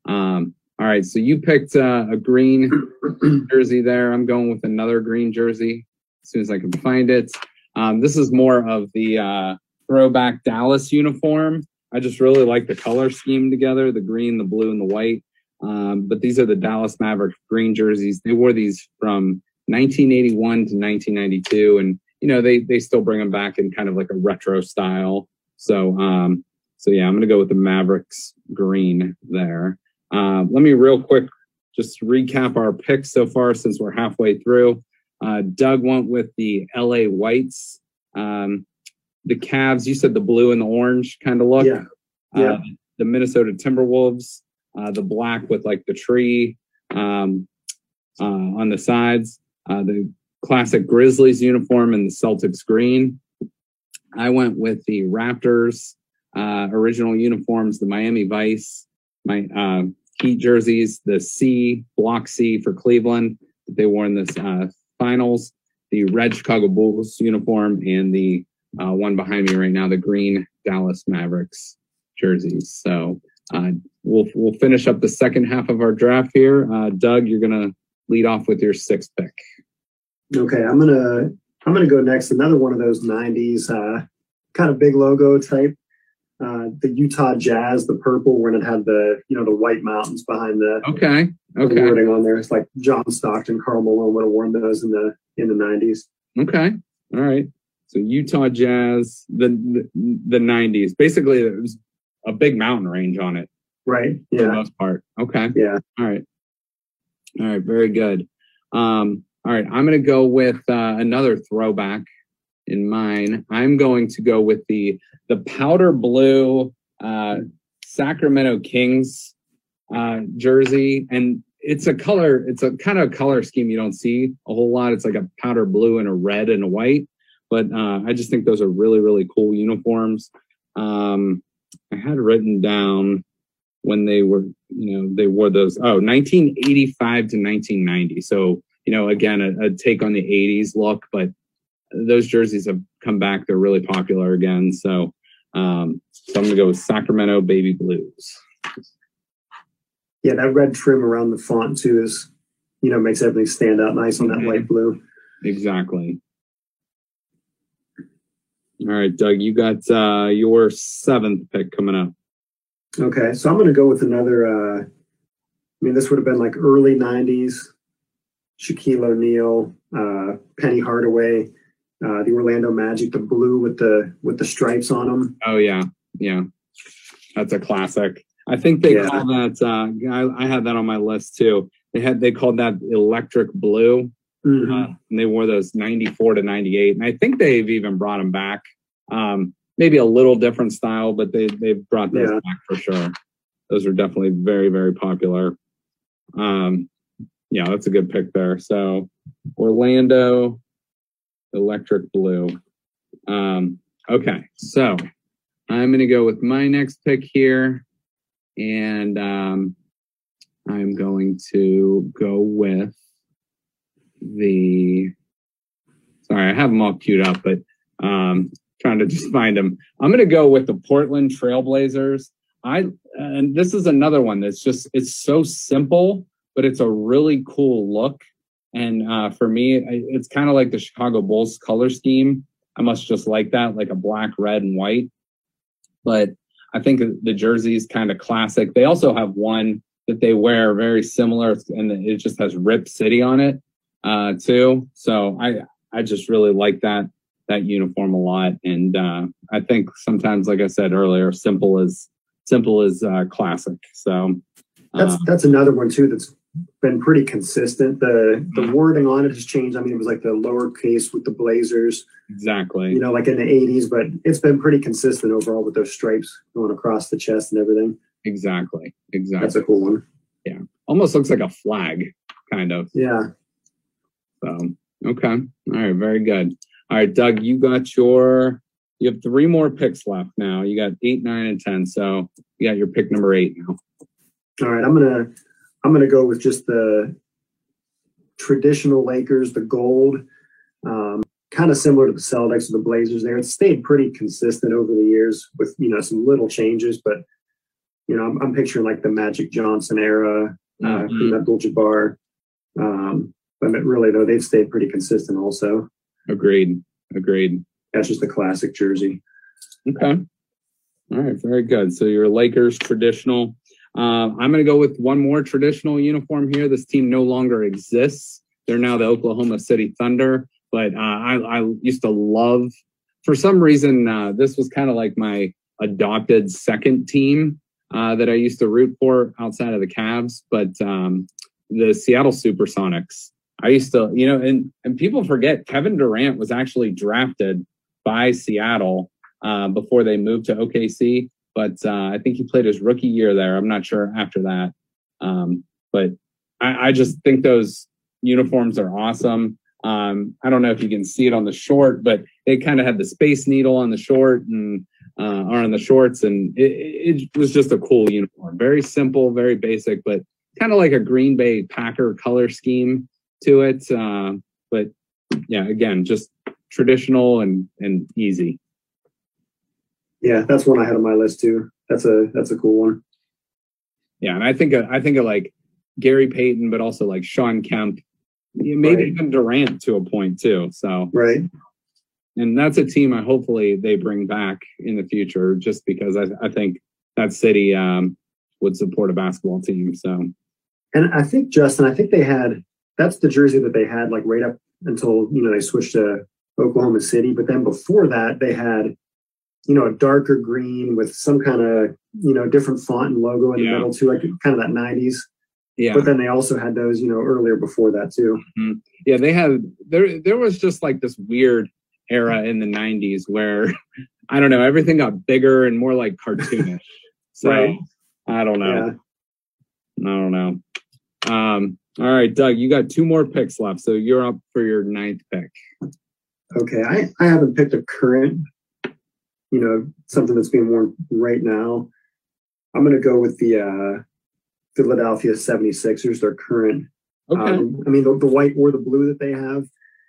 All right, so you picked a green jersey there. I'm going with another green jersey as soon as I can find it. This is more of the throwback Dallas uniform. I just really like the color scheme together, the green, the blue, and the white. But these are the Dallas Mavericks green jerseys. They wore these from 1981 to 1992, and they still bring them back in kind of like a retro style. So I'm going to go with the Mavericks green there. Let me real quick just recap our picks so far since we're halfway through. Doug went with the LA Whites. The Cavs, you said the blue and the orange kind of look. Yeah. The Minnesota Timberwolves, the black with like the tree on the sides. The classic Grizzlies uniform and the Celtics green. I went with the Raptors original uniforms, the Miami Vice, my Heat jerseys, the Block C for Cleveland that they wore in this finals, the red Chicago Bulls uniform, and the one behind me right now, the green Dallas Mavericks jerseys. So we'll finish up the second half of our draft here. Doug, you're gonna lead off with your sixth pick. Okay, I'm gonna go next. Another one of those '90s kind of big logo type. The Utah Jazz, the purple, when it had the the white mountains behind the the wording on there. It's like John Stockton, Karl Malone would have worn those in the '90s. Okay, all right. So Utah Jazz, the '90s. Basically, it was a big mountain range on it. Right. For the most part. Okay. Yeah. All right. Very good. All right. I'm going to go with another throwback in mine. I'm going to go with the powder blue Sacramento Kings jersey, and it's a kind of color scheme you don't see a whole lot. It's like a powder blue and a red and a white, but I just think those are really, really cool uniforms. I had written down when they were, they wore those, 1985 to 1990. So, again, a take on the 80s look, but those jerseys have come back. They're really popular again. So I'm going to go with Sacramento Baby Blues. Yeah, that red trim around the font too is, makes everything stand out nice on that light blue. Exactly. All right, Doug, you got your seventh pick coming up. Okay, so I'm going to go with another, this would have been like early 90s, Shaquille O'Neal, Penny Hardaway, the Orlando Magic, the blue with the stripes on them. Oh, yeah. That's a classic. I think they call that, I had that on my list too. They called that electric blue. Mm-hmm. And they wore those 94 to 98. And I think they've even brought them back. Maybe a little different style, but they've brought those back for sure. Those are definitely very, very popular. That's a good pick there. So Orlando electric blue. Okay, so I'm going to go with my next pick here. And I'm going to go with sorry, I have them all queued up, but trying to just find them. I'm going to go with the Portland Trailblazers. And this is another one that's it's so simple, but it's a really cool look. And for me, it's kind of like the Chicago Bulls color scheme. I must just like that, like a black, red, and white. But I think the jersey is kind of classic. They also have one that they wear very similar, and it just has Rip City on it too. So I just really like that uniform a lot. And I think sometimes, like I said earlier, simple is classic. So that's another one too that's been pretty consistent. The wording on it has changed. I mean, it was like the lowercase with the Blazers. Exactly. Like in the 80s, but it's been pretty consistent overall with those stripes going across the chest and everything. Exactly. That's a cool one. Yeah. Almost looks like a flag, kind of. Yeah. So, okay. All right. Very good. All right, Doug, you have 3 more picks left now. You got 8, 9, and 10. So you got your pick number 8 now. All right. I'm gonna go with just the traditional Lakers, the gold, kind of similar to the Celtics or the Blazers there. It's stayed pretty consistent over the years with, some little changes, but, I'm picturing like the Magic Johnson era, Kareem Abdul-Jabbar. But really, though, they've stayed pretty consistent also. Agreed. That's just a classic jersey. Okay. All right, very good. So your Lakers traditional. I'm going to go with one more traditional uniform here. This team no longer exists. They're now the Oklahoma City Thunder. But I used to love, for some reason, this was kind of like my adopted second team that I used to root for outside of the Cavs. But the Seattle Supersonics. I used to, and people forget Kevin Durant was actually drafted by Seattle before they moved to OKC. But I think he played his rookie year there. I'm not sure after that. But I just think those uniforms are awesome. I don't know if you can see it on the short, but they kind of had the Space Needle on the short and or on the shorts. And it was just a cool uniform. Very simple, very basic, but kind of like a Green Bay Packer color scheme to it. But yeah, again, just traditional and easy. Yeah, that's one I had on my list too. That's a cool one. Yeah, and I think of like Gary Payton, but also like Sean Kemp, maybe even Durant to a point too. So right, and that's a team hopefully they bring back in the future, just because I think that city would support a basketball team. So, and I think Justin, that's the jersey that they had like right up until they switched to Oklahoma City, but then before that they had a darker green with some kind of different font and logo in the middle too, like kind of that 90s. Yeah. But then they also had those, earlier before that too. Mm-hmm. Yeah, they had there was just like this weird era in the 90s where I don't know, everything got bigger and more like cartoonish. So right. I don't know. Yeah. I don't know. All right, Doug, you got 2 more picks left, so you're up for your 9th pick. Okay, I haven't picked a current, something that's being worn right now. I'm going to go with the Philadelphia 76ers, their current. Okay. I mean, the white or the blue that they have.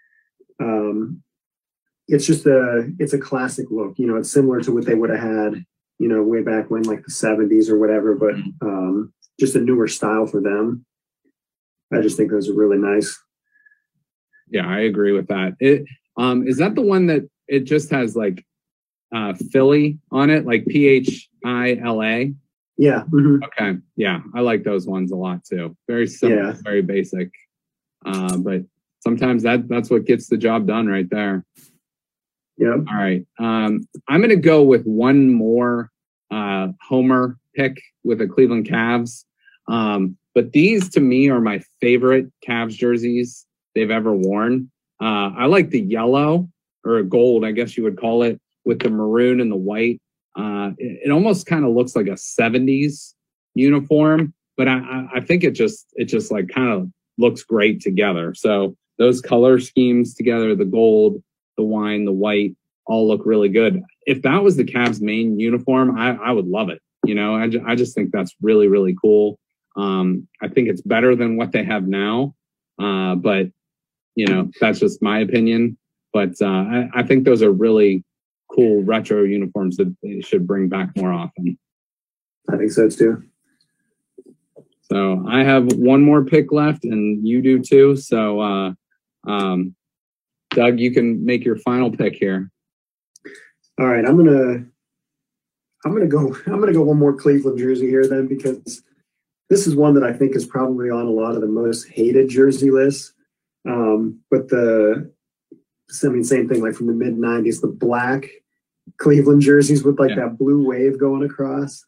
It's just it's a classic look. It's similar to what they would have had, way back when, like the 70s or whatever, but just a newer style for them. I just think those are really nice. Yeah, I agree with that. Is that the one that it just has like Philly on it, like PHILA? Yeah. Mm-hmm. Okay. Yeah, I like those ones a lot too. Very simple, very basic. But sometimes that's what gets the job done right there. Yeah. All right. I'm going to go with one more homer pick with the Cleveland Cavs. But these to me are my favorite Cavs jerseys they've ever worn. I like the yellow or gold, I guess you would call it, with the maroon and the white. It almost kind of looks like a 70s uniform, but I think it just like kind of looks great together. So those color schemes together, the gold, the wine, the white, all look really good. If that was the Cavs main uniform, I would love it. I just think that's really, really cool. I think it's better than what they have now. But that's just my opinion. But I think those are really cool retro uniforms that they should bring back more often. I think so too. So I have one more pick left, and you do too. So, Doug, you can make your final pick here. All right, I'm gonna go one more Cleveland jersey here then, because this is one that I think is probably on a lot of the most hated jersey lists. But same thing, like from the mid '90s, the black Cleveland jerseys with that blue wave going across.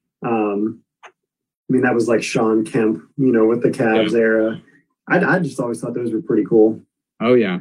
I mean, that was like Sean Kemp, with the Cavs era. I just always thought those were pretty cool. Oh yeah,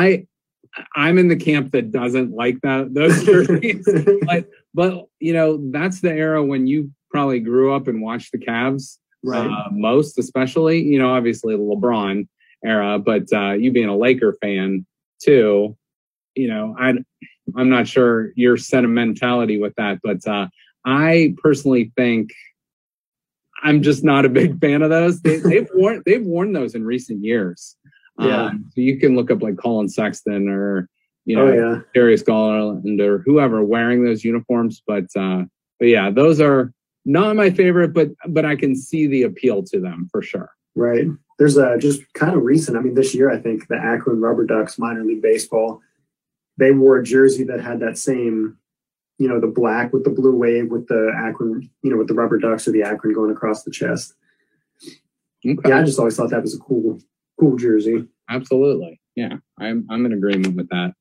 I'm in the camp that doesn't like those jerseys, but that's the era when you probably grew up and watched the Cavs, right? Most especially, obviously the LeBron era, but you being a Laker fan too, I'm not sure your sentimentality with that, but I personally think I'm just not a big fan of those. They've worn those in recent years. Yeah. So you can look up like Colin Sexton or Darius Garland or whoever wearing those uniforms. But yeah, those are not my favorite, but I can see the appeal to them for sure. Right. There's just kind of recent. I mean, this year I think the Akron Rubber Ducks minor league baseball, they wore a jersey that had that same, the black with the blue wave with the Akron, with the Rubber Ducks or the Akron going across the chest. Okay. Yeah, I just always thought that was a cool jersey. Absolutely. Yeah, I'm in agreement with that.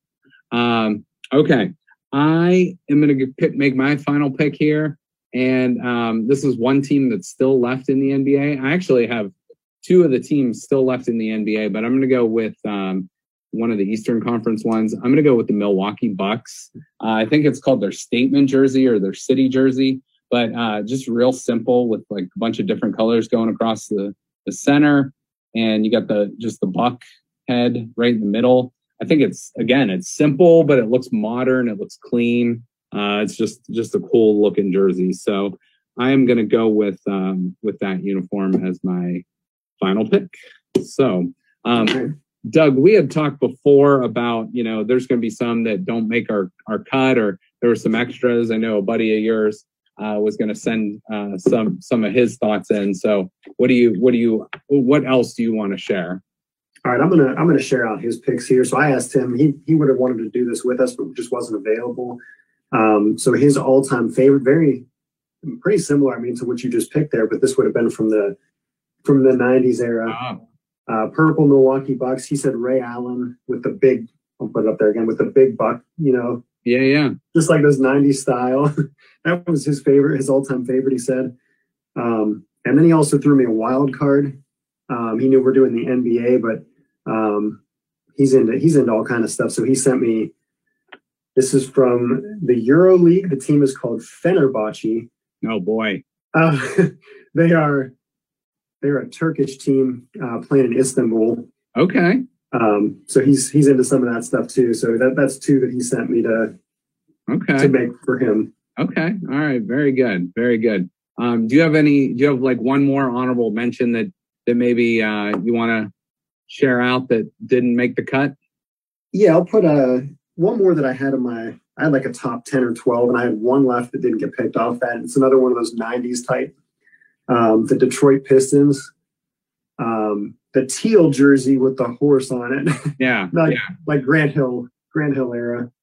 Okay, I am going to make my final pick here, and this is one team that's still left in the NBA. I actually have two of the teams still left in the NBA, but I'm going to go with one of the Eastern Conference ones. I'm going to go with the Milwaukee Bucks. I think it's called their statement jersey or their city jersey, but just real simple with like a bunch of different colors going across the center. And you got the Buck head right in the middle. I think it's simple, but it looks modern. It looks clean. It's just a cool looking jersey. So I am going to go with that uniform as my final pick. So, Doug, we had talked before about, there's going to be some that don't make our cut, or there were some extras. I know a buddy of yours was going to send some of his thoughts in. So what else do you want to share? All right, I'm gonna share out his picks here. So I asked him, he would have wanted to do this with us, but just wasn't available. So his all-time favorite, pretty similar, to what you just picked there, but this would have been from the 90s era. Wow. Purple Milwaukee Bucks. He said Ray Allen with the big, I'll put it up there again, with the big buck, Yeah. Just like those 90s style. That was his favorite, his all-time favorite, he said. And then he also threw me a wild card. He knew we're doing the NBA, but he's into all kind of stuff. So he sent me, this is from the Euro League. The team is called Fenerbahce. Oh boy. They're a Turkish team playing in Istanbul. Okay. So he's into some of that stuff too. So that's two that he sent me to make for him. Okay. All right. Very good. Very good. Do you have like one more honorable mention that maybe you want to share out that didn't make the cut? Yeah, I'll put one more that I had I had like a top 10 or 12, and I had one left that didn't get picked off that. It's another one of those 90s type. The Detroit Pistons, the teal jersey with the horse on it. Yeah. Like Grant Hill era.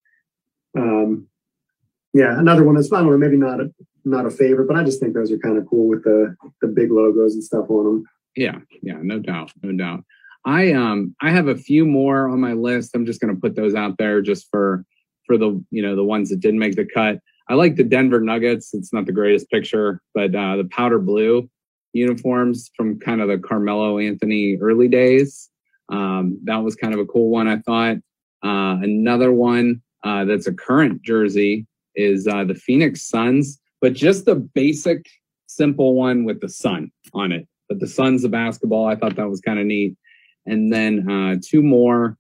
Another one that's, I don't know, maybe not a favorite, but I just think those are kind of cool with the big logos and stuff on them. Yeah, no doubt. I have a few more on my list. I'm just going to put those out there just for the the ones that didn't make the cut. I like the Denver Nuggets. It's not the greatest picture, but the powder blue uniforms from kind of the Carmelo Anthony early days. That was kind of a cool one, I thought. Another one that's a current jersey is the Phoenix Suns, but just the basic, simple one with the sun on it. But the Suns of basketball, I thought that was kind of neat. And then two more.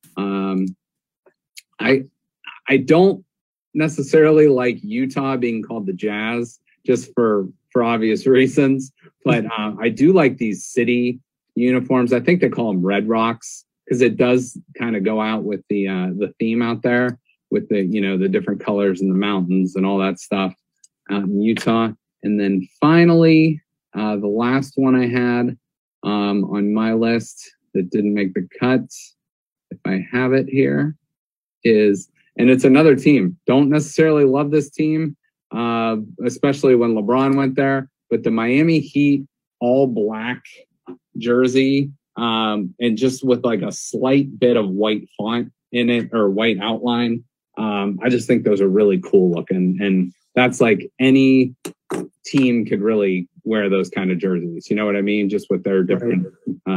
I don't necessarily like Utah being called the Jazz, just for obvious reasons, but I do like these city uniforms. I think they call them Red Rocks because it does kind of go out with the theme out there with the different colors and the mountains and all that stuff out in Utah. And then finally, The last one I had on my list that didn't make the cut, if I have it here, is, and it's another team. Don't necessarily love this team, especially when LeBron went there, but the Miami Heat all black jersey, and just with like a slight bit of white font in it or white outline. I just think those are really cool looking, and that's like any team could really wear those kind of jerseys. You know what I mean? Just with their different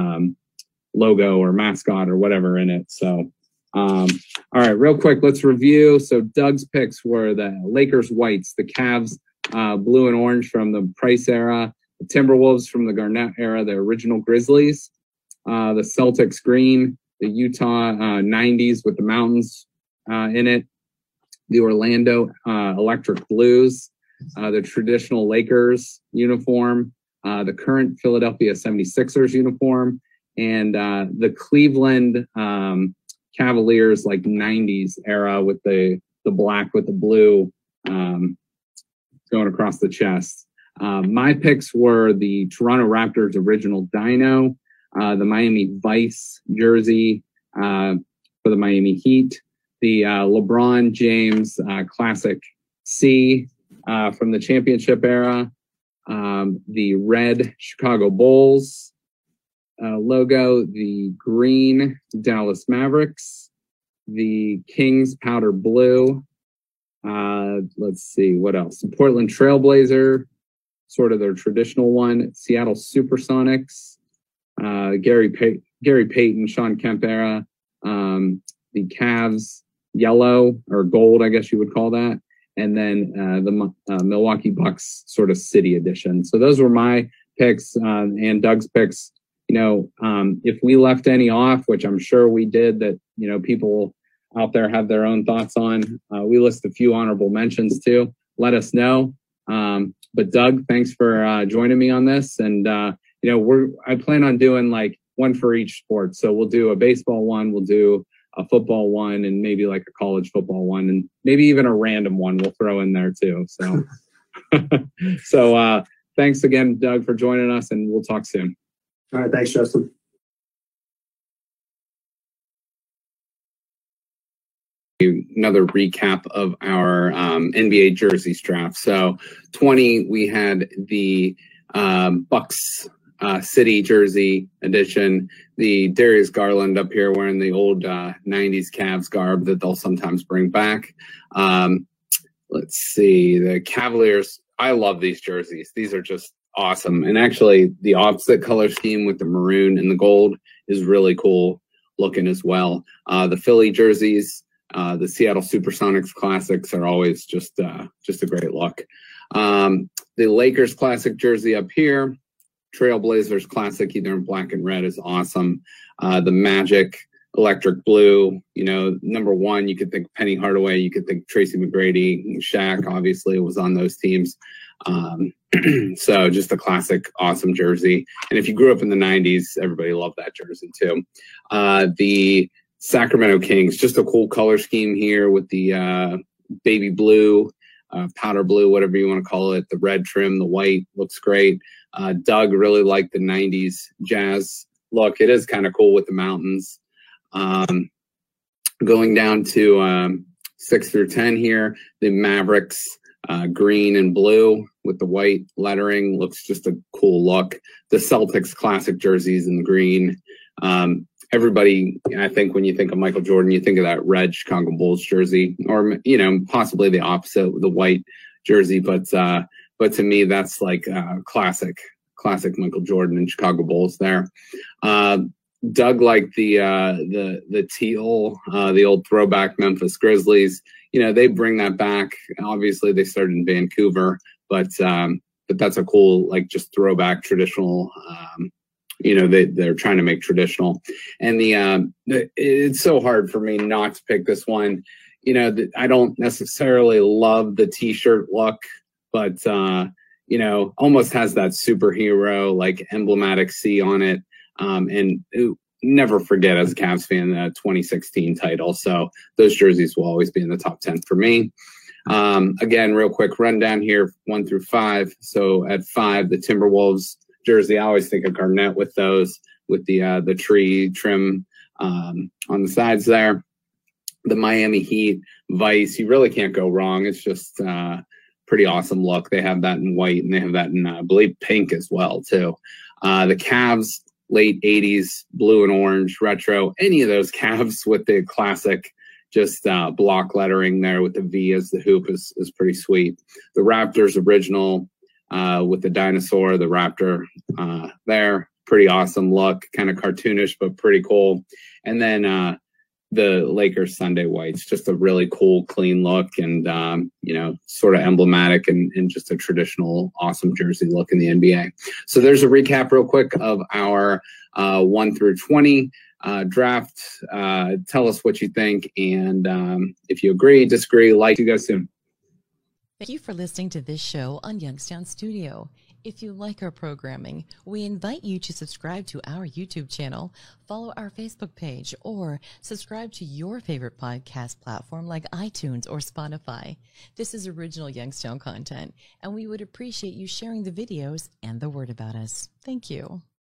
logo or mascot or whatever in it. So, all right, real quick, let's review. So Doug's picks were the Lakers whites, the Cavs blue and orange from the Price era, the Timberwolves from the Garnett era, the original Grizzlies, the Celtics green, the Utah 90s with the mountains in it, the Orlando Electric Blues, the traditional Lakers uniform, the current Philadelphia 76ers uniform, and the Cleveland Cavaliers like 90s era with the black with the blue going across the chest. My picks were the Toronto Raptors original Dino, the Miami Vice jersey for the Miami Heat, the LeBron James Classic C from the championship era, the red Chicago Bulls logo, the green Dallas Mavericks, the Kings powder blue. Let's see what else. The Portland Trailblazer, sort of their traditional one. Seattle Supersonics, Gary Payton, Sean Kemp era. The Cavs yellow or gold, I guess you would call that. And then the Milwaukee Bucks sort of city edition. So those were my picks and Doug's picks. You know, if we left any off, which I'm sure we did, that, you know, people out there have their own thoughts on, we list a few honorable mentions too. Let us know. But Doug, thanks for joining me on this. And, you know, I plan on doing like one for each sport. So we'll do a baseball one, we'll do a football one, and maybe like a college football one, and maybe even a random one we'll throw in there too. So, so thanks again, Doug, for joining us, and we'll talk soon. All right. Thanks, Justin. Another recap of our NBA jerseys draft. So 20, we had the Bucks City jersey edition, the Darius Garland up here wearing the old 90s Cavs garb that they'll sometimes bring back. Let's see, the Cavaliers. I love these jerseys. These are just awesome. And actually the opposite color scheme with the maroon and the gold is really cool looking as well. The Philly jerseys, the Seattle Supersonics classics are always just a great look. The Lakers classic jersey up here, Trailblazers classic, either in black and red, is awesome. The Magic electric blue, you know, number one, you could think Penny Hardaway, you could think Tracy McGrady, Shaq, obviously was on those teams. So just a classic, awesome jersey. And if you grew up in the 90s, everybody loved that jersey too. The Sacramento Kings, just a cool color scheme here with the baby blue, powder blue, whatever you want to call it, the red trim, the white, looks great. Doug really liked the 90s Jazz look. It is kind of cool with the mountains. Going down to 6 through 10 here, the Mavericks green and blue with the white lettering, looks just a cool look. The Celtics classic jerseys in the green. Everybody, I think when you think of Michael Jordan, you think of that red Chicago Bulls jersey, or, you know, possibly the opposite, the white jersey. But to me, that's like classic Michael Jordan and Chicago Bulls there. Doug liked the teal, the old throwback Memphis Grizzlies. You know, they bring that back. Obviously, they started in Vancouver, but that's a cool, like, just throwback traditional. You know, they're trying to make traditional. And it's so hard for me not to pick this one. You know, I don't necessarily love the t-shirt look, but, you know, almost has that superhero, like, emblematic C on it. And never forget, as a Cavs fan, the 2016 title. So those jerseys will always be in the top 10 for me. Again, real quick rundown here, 1 through 5. So at 5, the Timberwolves jersey. I always think of Garnett with those, with the tree trim on the sides there. The Miami Heat Vice, you really can't go wrong. It's just pretty awesome look. They have that in white, and they have that in, I believe, pink as well, too. The Cavs, late 80s, blue and orange, retro. Any of those Cavs with the classic just block lettering there with the V as the hoop is pretty sweet. The Raptors original with the dinosaur, the raptor there. Pretty awesome look, kind of cartoonish, but pretty cool. And then the Lakers Sunday whites, just a really cool, clean look, and sort of emblematic and just a traditional, awesome jersey look in the NBA. So there's a recap real quick of our 1 through 20 draft. Tell us what you think, and if you agree, disagree, like you guys soon. Thank you for listening to this show on Youngstown Studio. If you like our programming, we invite you to subscribe to our YouTube channel, follow our Facebook page, or subscribe to your favorite podcast platform like iTunes or Spotify. This is original Youngstown content, and we would appreciate you sharing the videos and the word about us. Thank you.